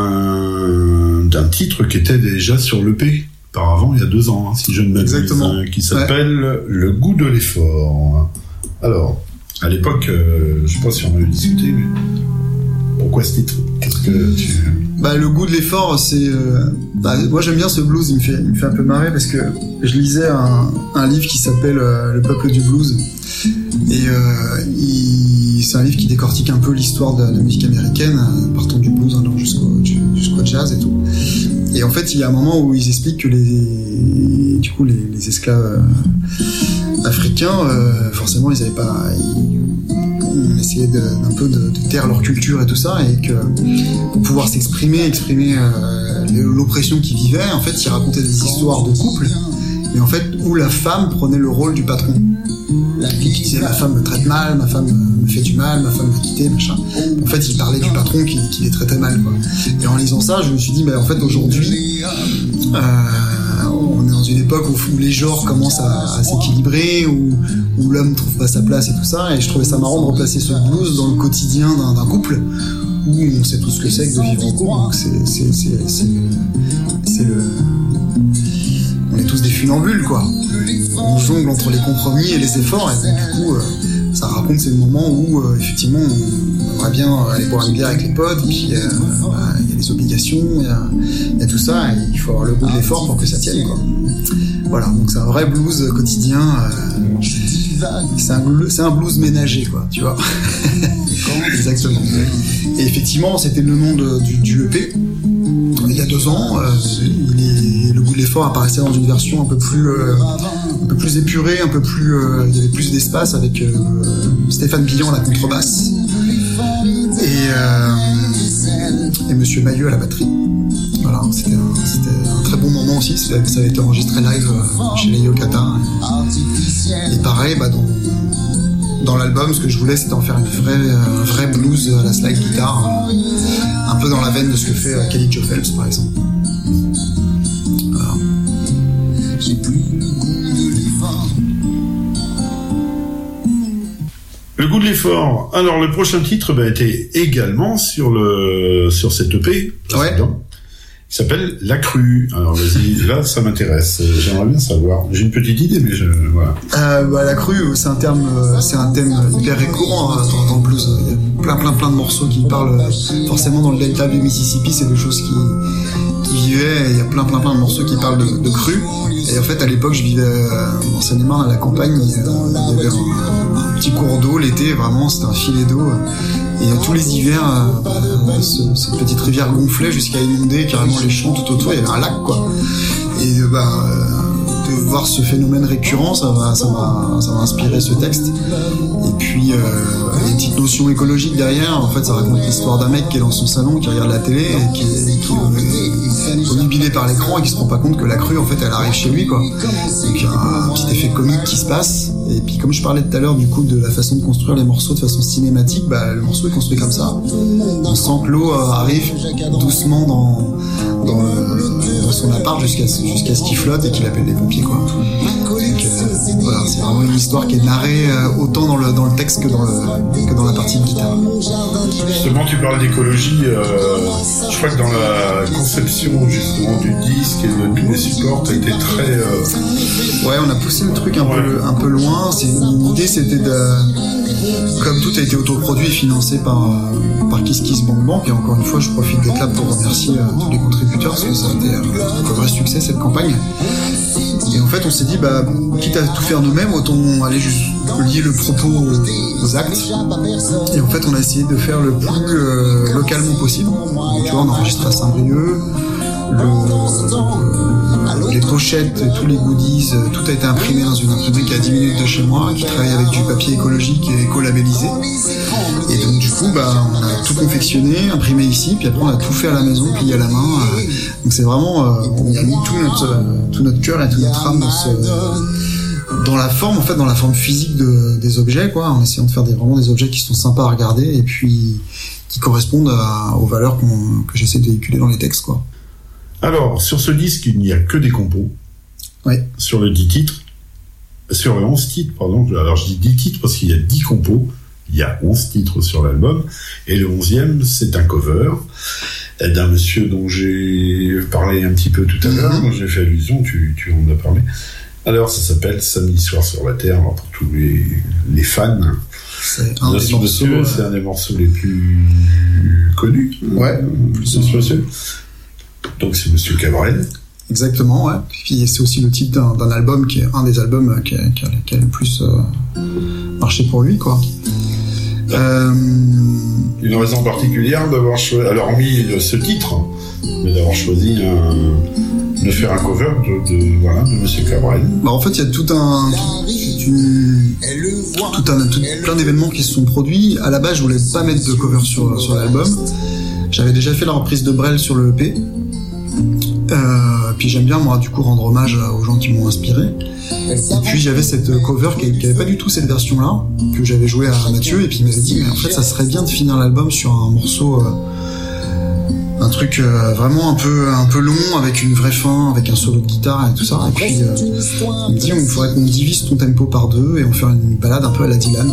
d'un d'un titre qui était déjà sur l'E P auparavant, il y a deux ans, hein, si je ne m'abuse, hein, qui s'appelle ouais. Le goût de l'effort. Alors, à l'époque, euh, je sais pas si on avait discuté, mais pourquoi ce titre ? Qu'est-ce que tu...
Bah, le goût de l'effort, c'est... Euh... Bah, moi, j'aime bien ce blues, il me fait, il me fait un peu marrer, parce que je lisais un, un livre qui s'appelle euh, Le peuple du blues, et euh, il... c'est un livre qui décortique un peu l'histoire de la musique américaine, partant du blues hein, jusqu'au, jusqu'au jazz et tout. Et en fait, il y a un moment où ils expliquent que les, du coup, les, les esclaves euh, africains, euh, forcément, ils avaient pas, ils, on essayait de, d'un peu de, de taire leur culture et tout ça, et que pour pouvoir s'exprimer, exprimer euh, l'oppression qu'ils vivaient, en fait, ils racontaient des histoires de couple, mais en fait, où la femme prenait le rôle du patron. Qui disait ma femme me traite mal, ma femme me fait du mal, ma femme m'a quitté, machin. En fait, il parlait du patron qui, qui les traitait mal, quoi. Et en lisant ça, je me suis dit, bah, en fait, aujourd'hui, euh, on est dans une époque où, où les genres commencent à, à s'équilibrer, où, où l'homme trouve pas sa place et tout ça, et je trouvais ça marrant de replacer ce blues dans le quotidien d'un, d'un couple, où on sait tout ce que c'est que de vivre en couple, donc c'est, c'est, c'est, c'est, c'est le... On est tous des funambules, quoi. On jongle entre les compromis et les efforts, et donc, du coup, euh, ça raconte ces moments où, euh, effectivement, on aimerait bien aller boire une bière avec les potes, et puis il euh, bah, y a des obligations, il y, y a tout ça, et il faut avoir le goût de l'effort pour que ça tienne, quoi. Voilà, donc c'est un vrai blues quotidien. Euh, c'est, un, c'est un blues ménager, quoi, tu vois. Exactement. Et effectivement, c'était le nom de, du, du E P. Il y a deux ans, euh, il est, le goût de l'effort apparaissait dans une version un peu plus, euh, un peu plus épurée, un peu plus, euh, il y avait plus d'espace avec euh, Stéphane Billon à la contrebasse et, euh, et Monsieur Mailleux à la batterie. Voilà, c'était un, c'était un très bon moment aussi. Ça avait été enregistré live euh, chez les Yokata. Et, et pareil, bah dans dans l'album, ce que je voulais, c'était en faire une vraie, un vrai blues à la slide guitare, un peu dans la veine de ce que fait Kelly Joe Phelps, par exemple. Voilà. J'ai plus le goût de l'effort.
Le goût de l'effort. Alors, le prochain titre bah, était également sur le sur cette E P.
Ouais.
Il s'appelle La Crue. Alors vas-y, là ça m'intéresse. J'aimerais bien savoir. J'ai une petite idée, mais je voilà.
Euh, bah, la crue, c'est un terme, c'est un thème hyper récurrent hein, dans, dans le blues. Il y a plein, plein, plein de morceaux qui parlent forcément dans le delta du Mississippi. C'est des choses qui, qui vivaient. Il y a plein, plein, plein de morceaux qui parlent de, de crue. Et en fait, à l'époque, je vivais en Seine-et-Marne à la campagne. Il y avait un, un petit cours d'eau l'été. Vraiment, c'était un filet d'eau. Et tous les hivers, euh, ce, cette petite rivière gonflait jusqu'à inonder carrément les champs tout autour. Il y avait un lac, quoi. Et bah, euh, de voir ce phénomène récurrent, ça m'a, ça m'a, ça m'a inspiré ce texte. Et puis, euh, il y a une petite notion écologique derrière. En fait, ça raconte l'histoire d'un mec qui est dans son salon, qui regarde la télé, et qui est, qui est obnubilé par l'écran et qui se rend pas compte que la crue, en fait, elle arrive chez lui, quoi. Donc, il y a un petit effet comique qui se passe. Et puis, comme je parlais tout à l'heure, du coup, de la façon de construire les morceaux de façon cinématique, bah, le morceau est construit comme ça. On sent que l'eau euh, arrive doucement dans, dans, euh, dans son appart jusqu'à, jusqu'à ce qu'il flotte et qu'il appelle les pompiers, quoi. Donc, euh, voilà, c'est vraiment une histoire qui est narrée euh, autant dans le, dans le texte que dans, le, que dans la partie de guitare.
Justement, tu parles d'écologie. Euh, je crois que dans la conception justement du disque et de tous les supports, t'as été très. Euh...
Ouais, on a poussé le truc un ouais. peu, un peu loin. C'est, l'idée, c'était de, comme tout a été autoproduit et financé par par Kiss Kiss Bank Bank. Et encore une fois, je profite d'être là pour remercier euh, tous les contributeurs parce que ça a été euh, un vrai succès cette campagne. Et en fait, on s'est dit, bah, quitte à tout faire nous-mêmes, autant aller juste lier le propos aux, aux actes. Et en fait, on a essayé de faire le plus euh, localement possible. Donc, tu vois, on enregistre à Saint-Brieuc. Le, le, les pochettes, tous les goodies, tout a été imprimé dans une imprimerie qui est à dix minutes de chez moi, qui travaille avec du papier écologique et éco-labellisé. Et donc du coup, bah, on a tout confectionné, imprimé ici, puis après on a tout fait à la maison, plié à la main. Donc c'est vraiment, euh, on a mis tout notre, tout notre cœur et toute notre âme dans, ce, dans la forme, en fait, dans la forme physique de, des objets, quoi, en essayant de faire des, vraiment des objets qui sont sympas à regarder et puis qui correspondent à, aux valeurs qu'on, que j'essaie de véhiculer dans les textes, quoi.
Alors, sur ce disque, il n'y a que des compos.
Oui.
Sur le dix titres, sur le onze titres, pardon. Alors, je dis dix titres parce qu'il y a dix compos. Il y a onze titres sur l'album. Et le onzième, c'est un cover d'un monsieur dont j'ai parlé un petit peu tout à mm-hmm. l'heure. J'ai fait allusion, tu, tu en as parlé. Alors, ça s'appelle Samedi soir sur la Terre. Alors, pour tous les, les fans.
C'est un des morceaux.
Monsieur, c'est un des morceaux les plus connus.
Ouais.
Plus sûr. Donc c'est Monsieur Cabrel.
Exactement, ouais. Puis c'est aussi le titre d'un, d'un album qui est un des albums qui a, qui a, qui a le plus euh, marché pour lui, quoi. Euh...
Une raison particulière d'avoir choisi, alors hormis ce titre, mais d'avoir choisi un, de faire un cover de, de voilà de Monsieur Cabrel.
Bah en fait il y a tout un tout, une, tout un tout, plein d'événements qui se sont produits. À la base je voulais pas mettre de cover sur sur l'album. J'avais déjà fait la reprise de Brel sur le E P. Euh, puis j'aime bien moi du coup rendre hommage aux gens qui m'ont inspiré. Et puis j'avais cette cover qui, qui avait pas du tout cette version là que j'avais joué à Mathieu et puis il m'avait dit mais en fait ça serait bien de finir l'album sur un morceau euh, un truc euh, vraiment un peu un peu long avec une vraie fin avec un solo de guitare et tout ça et puis euh, il me dit il faudrait qu'on divise ton tempo par deux et on fait une balade un peu à la Dylan.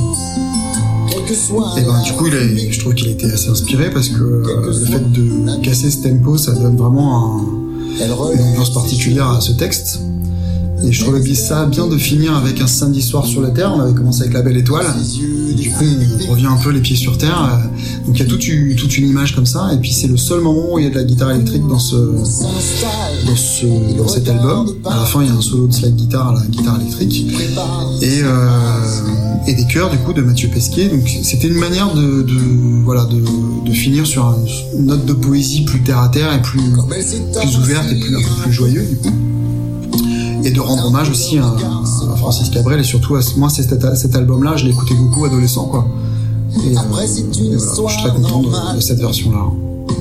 Et ben du coup il est, je trouve qu'il a été assez inspiré parce que euh, le fait de casser ce tempo ça donne vraiment un une ambiance particulière à ce texte et je trouvais ça bien de finir avec un samedi soir sur la Terre. On avait commencé avec La Belle Étoile et du coup on revient un peu les pieds sur terre, donc il y a toute une, toute une image comme ça et puis c'est le seul moment où il y a de la guitare électrique dans ce dans, ce, dans cet album. À la fin il y a un solo de slide guitare à la guitare électrique et, euh, et des chœurs du coup de Mathieu Pesquet, donc c'était une manière de, de, voilà, de, de finir sur une note de poésie plus terre à terre et plus, plus ouverte et plus, un peu plus joyeux du coup. Et de rendre hommage aussi à, à Francis Cabrel et surtout à moi c'est cet, cet album là je l'écoutais beaucoup adolescent quoi et, euh, et voilà, je suis très content de, de cette version là.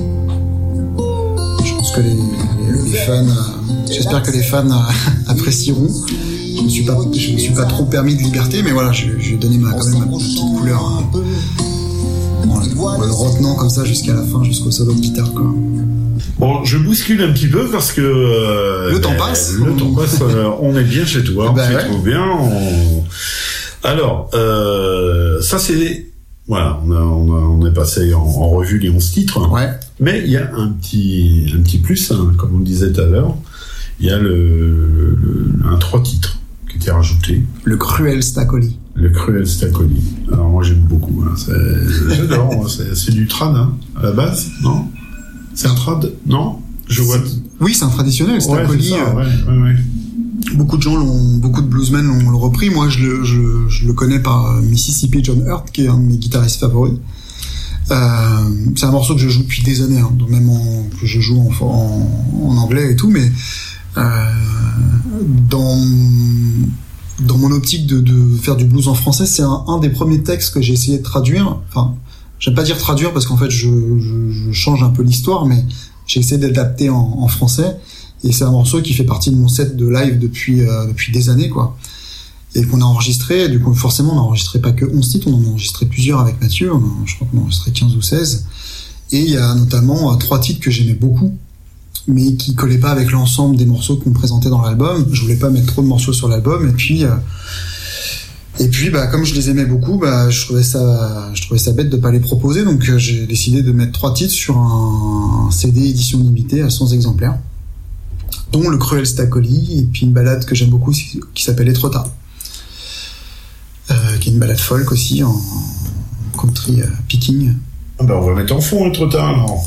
Je pense que les, les, les fans euh, j'espère que les fans euh, apprécieront. Je me suis pas je me suis pas trop permis de liberté mais voilà je, je vais donner ma, quand même ma petite couleur hein, en, en le retenant comme ça jusqu'à la fin jusqu'au solo de guitare quoi.
Bon, je bouscule un petit peu parce que euh,
le temps passe.
Le temps passe. Euh, on est bien chez toi,
bah
on
ouais.
s'y trouve bien. On... Alors, euh, ça c'est voilà, on, a, on, a, on est passé en, en revue les onze titres.
Ouais.
Mais il y a un petit un petit plus, hein, comme on le disait tout à l'heure. Il y a le, le un trois titres qui était rajouté.
Le Cruel Stacoli.
Le Cruel Stacoli. Alors moi j'aime beaucoup. Hein, c'est, j'adore. c'est, c'est du trad hein, à la base, non? C'est un trad, non? Je vois.
Oui, c'est un traditionnel, Stacoli.
Ouais, c'est ça, ouais, ouais, ouais.
Beaucoup de gens l'ont, beaucoup de bluesmen l'ont, l'ont repris. Moi, je le, je, je le connais par Mississippi John Hurt, qui est un de mes guitaristes favoris. Euh, c'est un morceau que je joue depuis des années, hein, donc même en, que je joue en, en, en anglais et tout, mais euh, dans dans mon optique de, de faire du blues en français, c'est un, un des premiers textes que j'ai essayé de traduire. Enfin, j'aime pas dire traduire parce qu'en fait, je, je, je change un peu l'histoire, mais j'ai essayé d'adapter en, en français. Et c'est un morceau qui fait partie de mon set de live depuis euh, depuis des années, quoi. Et qu'on a enregistré. Du coup, forcément, on n'a enregistré pas que onze titres, on en a enregistré plusieurs avec Mathieu. On a, je crois qu'on a enregistré quinze ou seize. Et il y a notamment euh, trois titres que j'aimais beaucoup, mais qui collaient pas avec l'ensemble des morceaux qu'on présentait dans l'album. Je voulais pas mettre trop de morceaux sur l'album. Et puis, euh, et puis, bah, comme je les aimais beaucoup, bah, je trouvais ça, je trouvais ça bête de pas les proposer. Donc, euh, j'ai décidé de mettre trois titres sur un, un C D édition limitée à cent exemplaires, dont le Cruel Stacoli et puis une balade que j'aime beaucoup qui s'appelle Etretat, euh, qui est une balade folk aussi en country euh, picking.
Ah bah on va mettre en fond Etretat alors.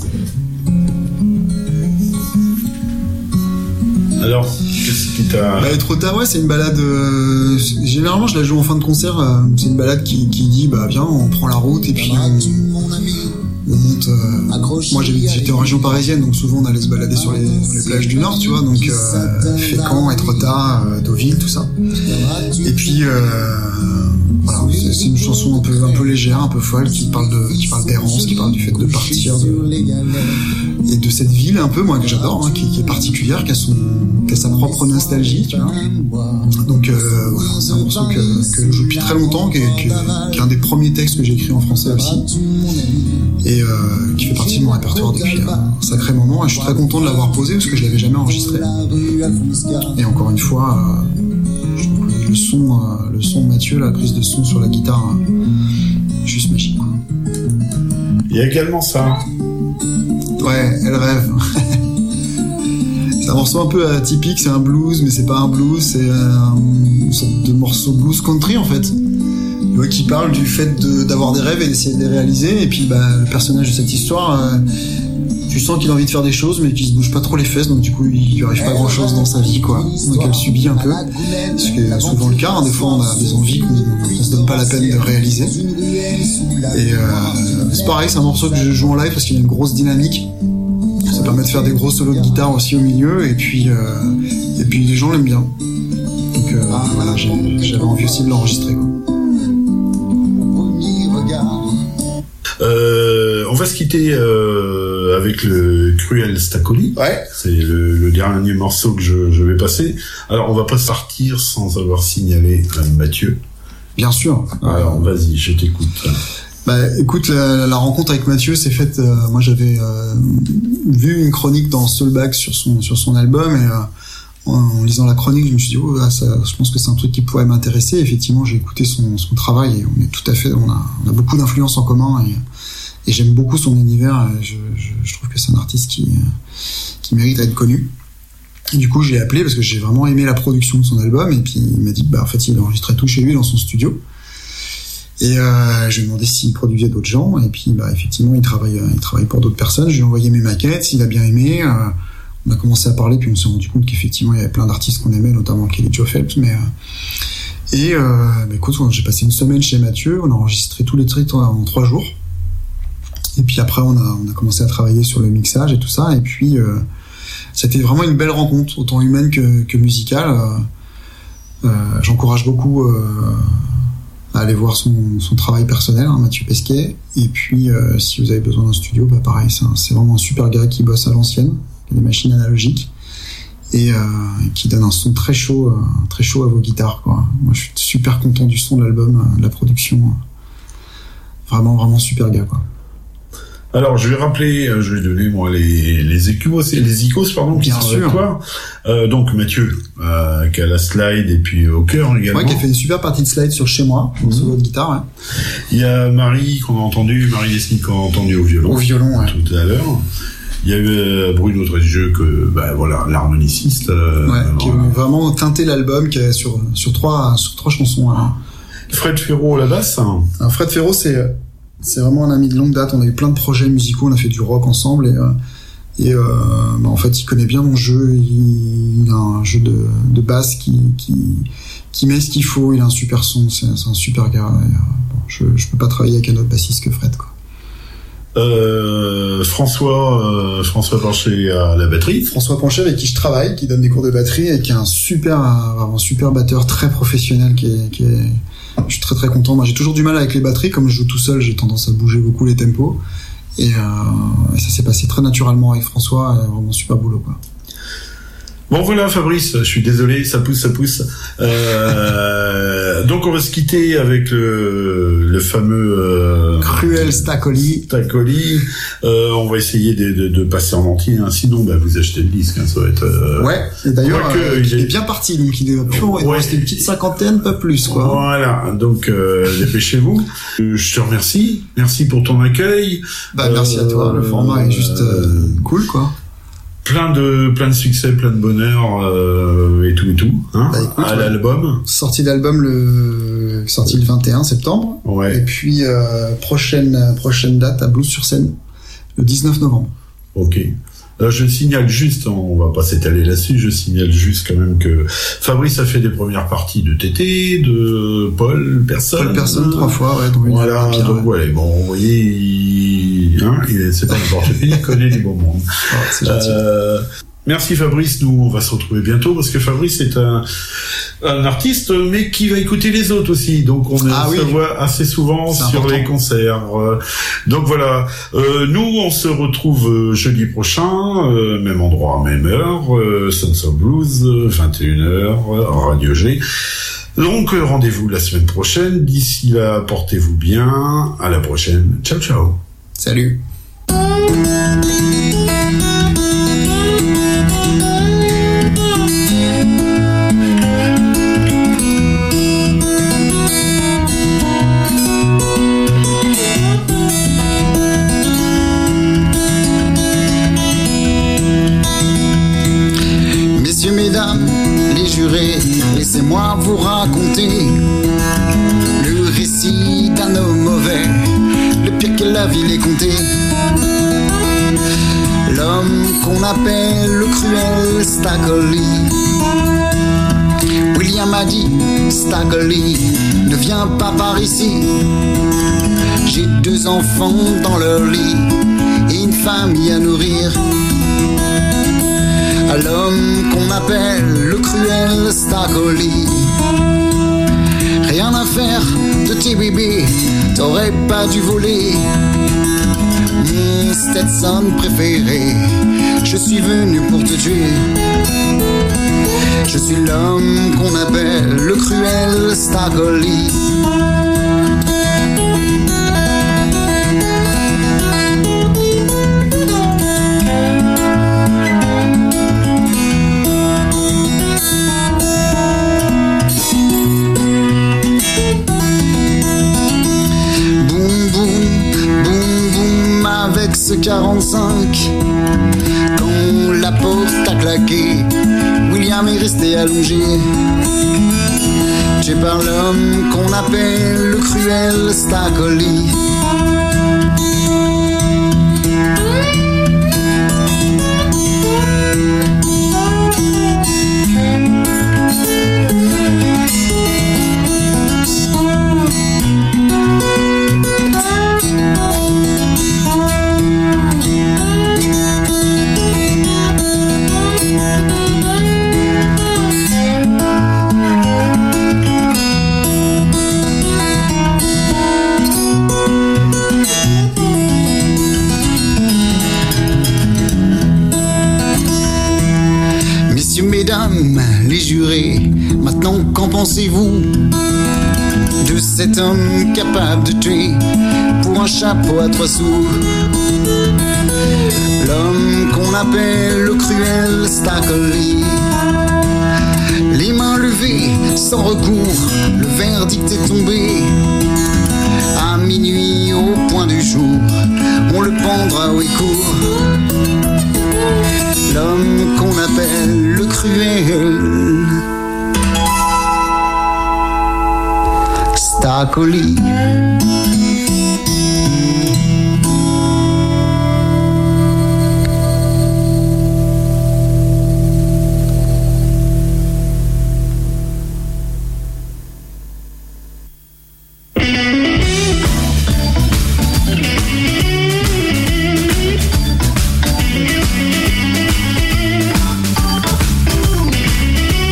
Alors, qu'est-ce qui t'a...
Bah, Etretat, ouais, c'est une balade... Euh, généralement, je la joue en fin de concert. Euh, c'est une balade qui, qui dit, bah viens, on prend la route et puis on, on monte... Euh, moi, j'étais en région parisienne, donc souvent, on allait se balader sur les, les plages du Nord, tu vois. Donc, euh, Fécamp, Lolita, euh, Deauville, tout ça. Et puis euh, voilà, c'est, c'est une chanson un peu un peu légère, un peu folle, qui parle de qui parle d'errance, qui parle du fait de partir de, et de cette ville un peu moi que j'adore, hein, qui, qui est particulière, qui a son qui a sa propre nostalgie, tu vois. Donc euh, voilà, c'est un morceau que, que je joue depuis très longtemps, qui est, qui, est, qui est un des premiers textes que j'ai écrit en français aussi, et euh, qui fait partie de mon répertoire depuis euh, un sacré moment. Et je suis très content de l'avoir posé parce que je l'avais jamais enregistré. Et encore une fois, euh, je trouve que le son, euh, le son de Mathieu, la prise de son sur la guitare, euh, juste magique, quoi.
Il y a également ça.
Ouais, Elle rêve. C'est un morceau un peu atypique, c'est un blues, mais c'est pas un blues, c'est un, une sorte de morceau blues country en fait. Ouais, qui parle du fait de, d'avoir des rêves et d'essayer de les réaliser. Et puis bah, le personnage de cette histoire, euh, tu sens qu'il a envie de faire des choses, mais qu'il se bouge pas trop les fesses, donc du coup il lui arrive pas grand chose dans sa vie, quoi. Donc elle subit un peu, ce qui est souvent le cas, hein. Des fois on a des envies qu'on, qu'on se donne pas la peine de réaliser. Et euh, c'est pareil, c'est un morceau que je joue en live parce qu'il y a une grosse dynamique. Ça permet de faire des gros solos de guitare aussi au milieu, et puis euh, et puis les gens l'aiment bien. Donc euh, voilà, j'ai, j'avais envie aussi de l'enregistrer, quoi.
Euh, on va se quitter euh, avec le Cruel Stacoli.
Ouais.
C'est le, le dernier morceau que je, je vais passer. Alors, on va pas sortir sans avoir signalé à Mathieu.
Bien sûr.
Alors, vas-y, je t'écoute.
Bah, écoute, la, la rencontre avec Mathieu s'est faite. Euh, moi, j'avais euh, vu une chronique dans Soulbag sur son sur son album, et euh, en, en lisant la chronique, je me suis dit, oh, là, ça, je pense que c'est un truc qui pourrait m'intéresser. Effectivement, j'ai écouté son son travail et on est tout à fait, on a on a beaucoup d'influences en commun, et et j'aime beaucoup son univers. Je, je, je trouve que c'est un artiste qui qui mérite d'être connu. Et du coup, je l'ai appelé parce que j'ai vraiment aimé la production de son album, et puis il m'a dit, bah en fait, il enregistrait tout chez lui dans son studio. Et euh, je lui ai demandé s'il produisait d'autres gens, et puis bah effectivement il travaille il travaille pour d'autres personnes. Je lui ai envoyé mes maquettes, il a bien aimé. Euh, on a commencé à parler, puis on s'est rendu compte qu'effectivement il y avait plein d'artistes qu'on aimait, notamment Kelly Joe Phelps. Mais euh, et euh, bah, écoute, j'ai passé une semaine chez Mathieu, on a enregistré tous les trucs en, en trois jours. Et puis après on a on a commencé à travailler sur le mixage et tout ça. Et puis euh, c'était vraiment une belle rencontre, autant humaine que, que musicale. Euh, euh, j'encourage beaucoup. Euh, à aller voir son, son travail personnel, hein, Mathieu Pesquet. Et puis, euh, si vous avez besoin d'un studio, bah pareil, c'est, un, c'est vraiment un super gars qui bosse à l'ancienne, qui a des machines analogiques, et euh, qui donne un son très chaud, euh, très chaud à vos guitares, quoi. Moi, je suis super content du son de l'album, euh, de la production. Euh, vraiment, vraiment super gars, quoi.
Alors, je vais rappeler, euh, je vais donner moi les les icônes, les icônes pardon, qui
Bien
sont
sûr.
avec toi. Euh, donc Mathieu, euh, qui a la slide et puis au cœur également.
Ouais, qui a fait une super partie de slide sur Chez moi, mmh. solo de guitare. Ouais.
Il y a Marie qu'on a entendu, Marie Leslie qu'on a entendu au violon.
Au violon, ouais.
Tout à l'heure. Il y a eu euh, Bruno Trejeux, que bah voilà, l'harmoniciste. Euh,
ouais,
alors,
qui a vraiment teinté l'album, qui est sur sur trois sur trois chansons. Hein.
Fred Ferro à la basse. Hein.
Alors Fred Ferro, c'est c'est vraiment un ami de longue date. On a eu plein de projets musicaux, on a fait du rock ensemble, et, euh, et euh, bah en fait, il connaît bien mon jeu. Il, il a un jeu de, de basse qui, qui, qui met ce qu'il faut. Il a un super son, c'est, c'est un super gars. Et, euh, bon, je, je peux pas travailler avec un autre bassiste que Fred, quoi.
Euh, François, euh, François Panchet à la batterie.
François Panchet, avec qui je travaille, qui donne des cours de batterie, et qui est un super, un, un super batteur très professionnel, qui est, qui est, je suis très très content. Moi, j'ai toujours du mal avec les batteries, comme je joue tout seul, j'ai tendance à bouger beaucoup les tempos, et, euh, et ça s'est passé très naturellement avec François, et vraiment super boulot, quoi.
Bon voilà Fabrice, je suis désolé, ça pousse, ça pousse. Euh, donc on va se quitter avec le, le fameux euh,
Cruel Stacoli.
Stacoli. Euh, on va essayer de, de, de passer en entier, hein. Sinon bah, vous achetez le disque, hein, ça va être. Euh,
ouais. Et d'ailleurs, euh, il, il est bien parti, donc il est plus,
ouais.
Il reste une petite cinquantaine, pas plus, quoi.
Voilà, donc euh, dépêchez-vous. Je te remercie, merci pour ton accueil.
Bah merci euh, à toi, le format est juste euh, cool, quoi.
Plein de plein de succès, plein de bonheur euh, et tout et tout, hein,
bah, écoute,
à
ouais.
l'album.
Sortie d'album le sorti le vingt et un septembre.
Ouais.
Et puis euh, prochaine prochaine date à Blues sur scène le dix-neuf novembre.
Ok. Là, je signale juste, on va pas s'étaler là-dessus, je signale juste quand même que Fabrice a fait des premières parties de T T, de Paul Personne.
Paul Personne trois fois, ouais. Donc
voilà,
Pierre,
donc ouais. ouais, bon, vous voyez, il, hein, il, c'est pas n'importe qui, il connaît du bon monde.
Oh, c'est gentil.
Euh, Merci Fabrice, nous on va se retrouver bientôt parce que Fabrice est un, un artiste mais qui va écouter les autres aussi, donc on
ah,
se
oui.
voit assez souvent
C'est
sur
important.
les concerts. Donc voilà, euh, nous on se retrouve jeudi prochain, euh, même endroit, même heure, euh, Sons of Blues, vingt et une heures, Radio G. Donc euh, rendez-vous la semaine prochaine, d'ici là portez-vous bien, à la prochaine, ciao ciao.
Salut.
Messieurs, mesdames, les jurés, laissez-moi vous raconter le récit d'un homme mauvais, le pire que la ville ait compté. L'homme qu'on appelle le cruel Stackley. William a dit, Stackley, ne viens pas par ici. J'ai deux enfants dans leur lit et une famille à nourrir. À l'homme qu'on appelle le cruel Stackley. Rien à faire de tes bébés, t'aurais pas dû voler mon Stetson préféré. Je suis venu pour te tuer. Je suis l'homme qu'on appelle le cruel Stackley. Ce quarante-cinq, quand la porte a claqué, William est resté allongé. Tué par l'homme qu'on appelle le cruel Stackley. Mesdames, les jurés, maintenant qu'en pensez-vous de cet homme capable de tuer pour un chapeau à trois sous? L'homme qu'on appelle le cruel Stackley. Les mains levées, sans recours, le verdict est tombé. À minuit, au point du jour, on le pendra au écourt. L'homme qu'on appelle le cruel Stackley.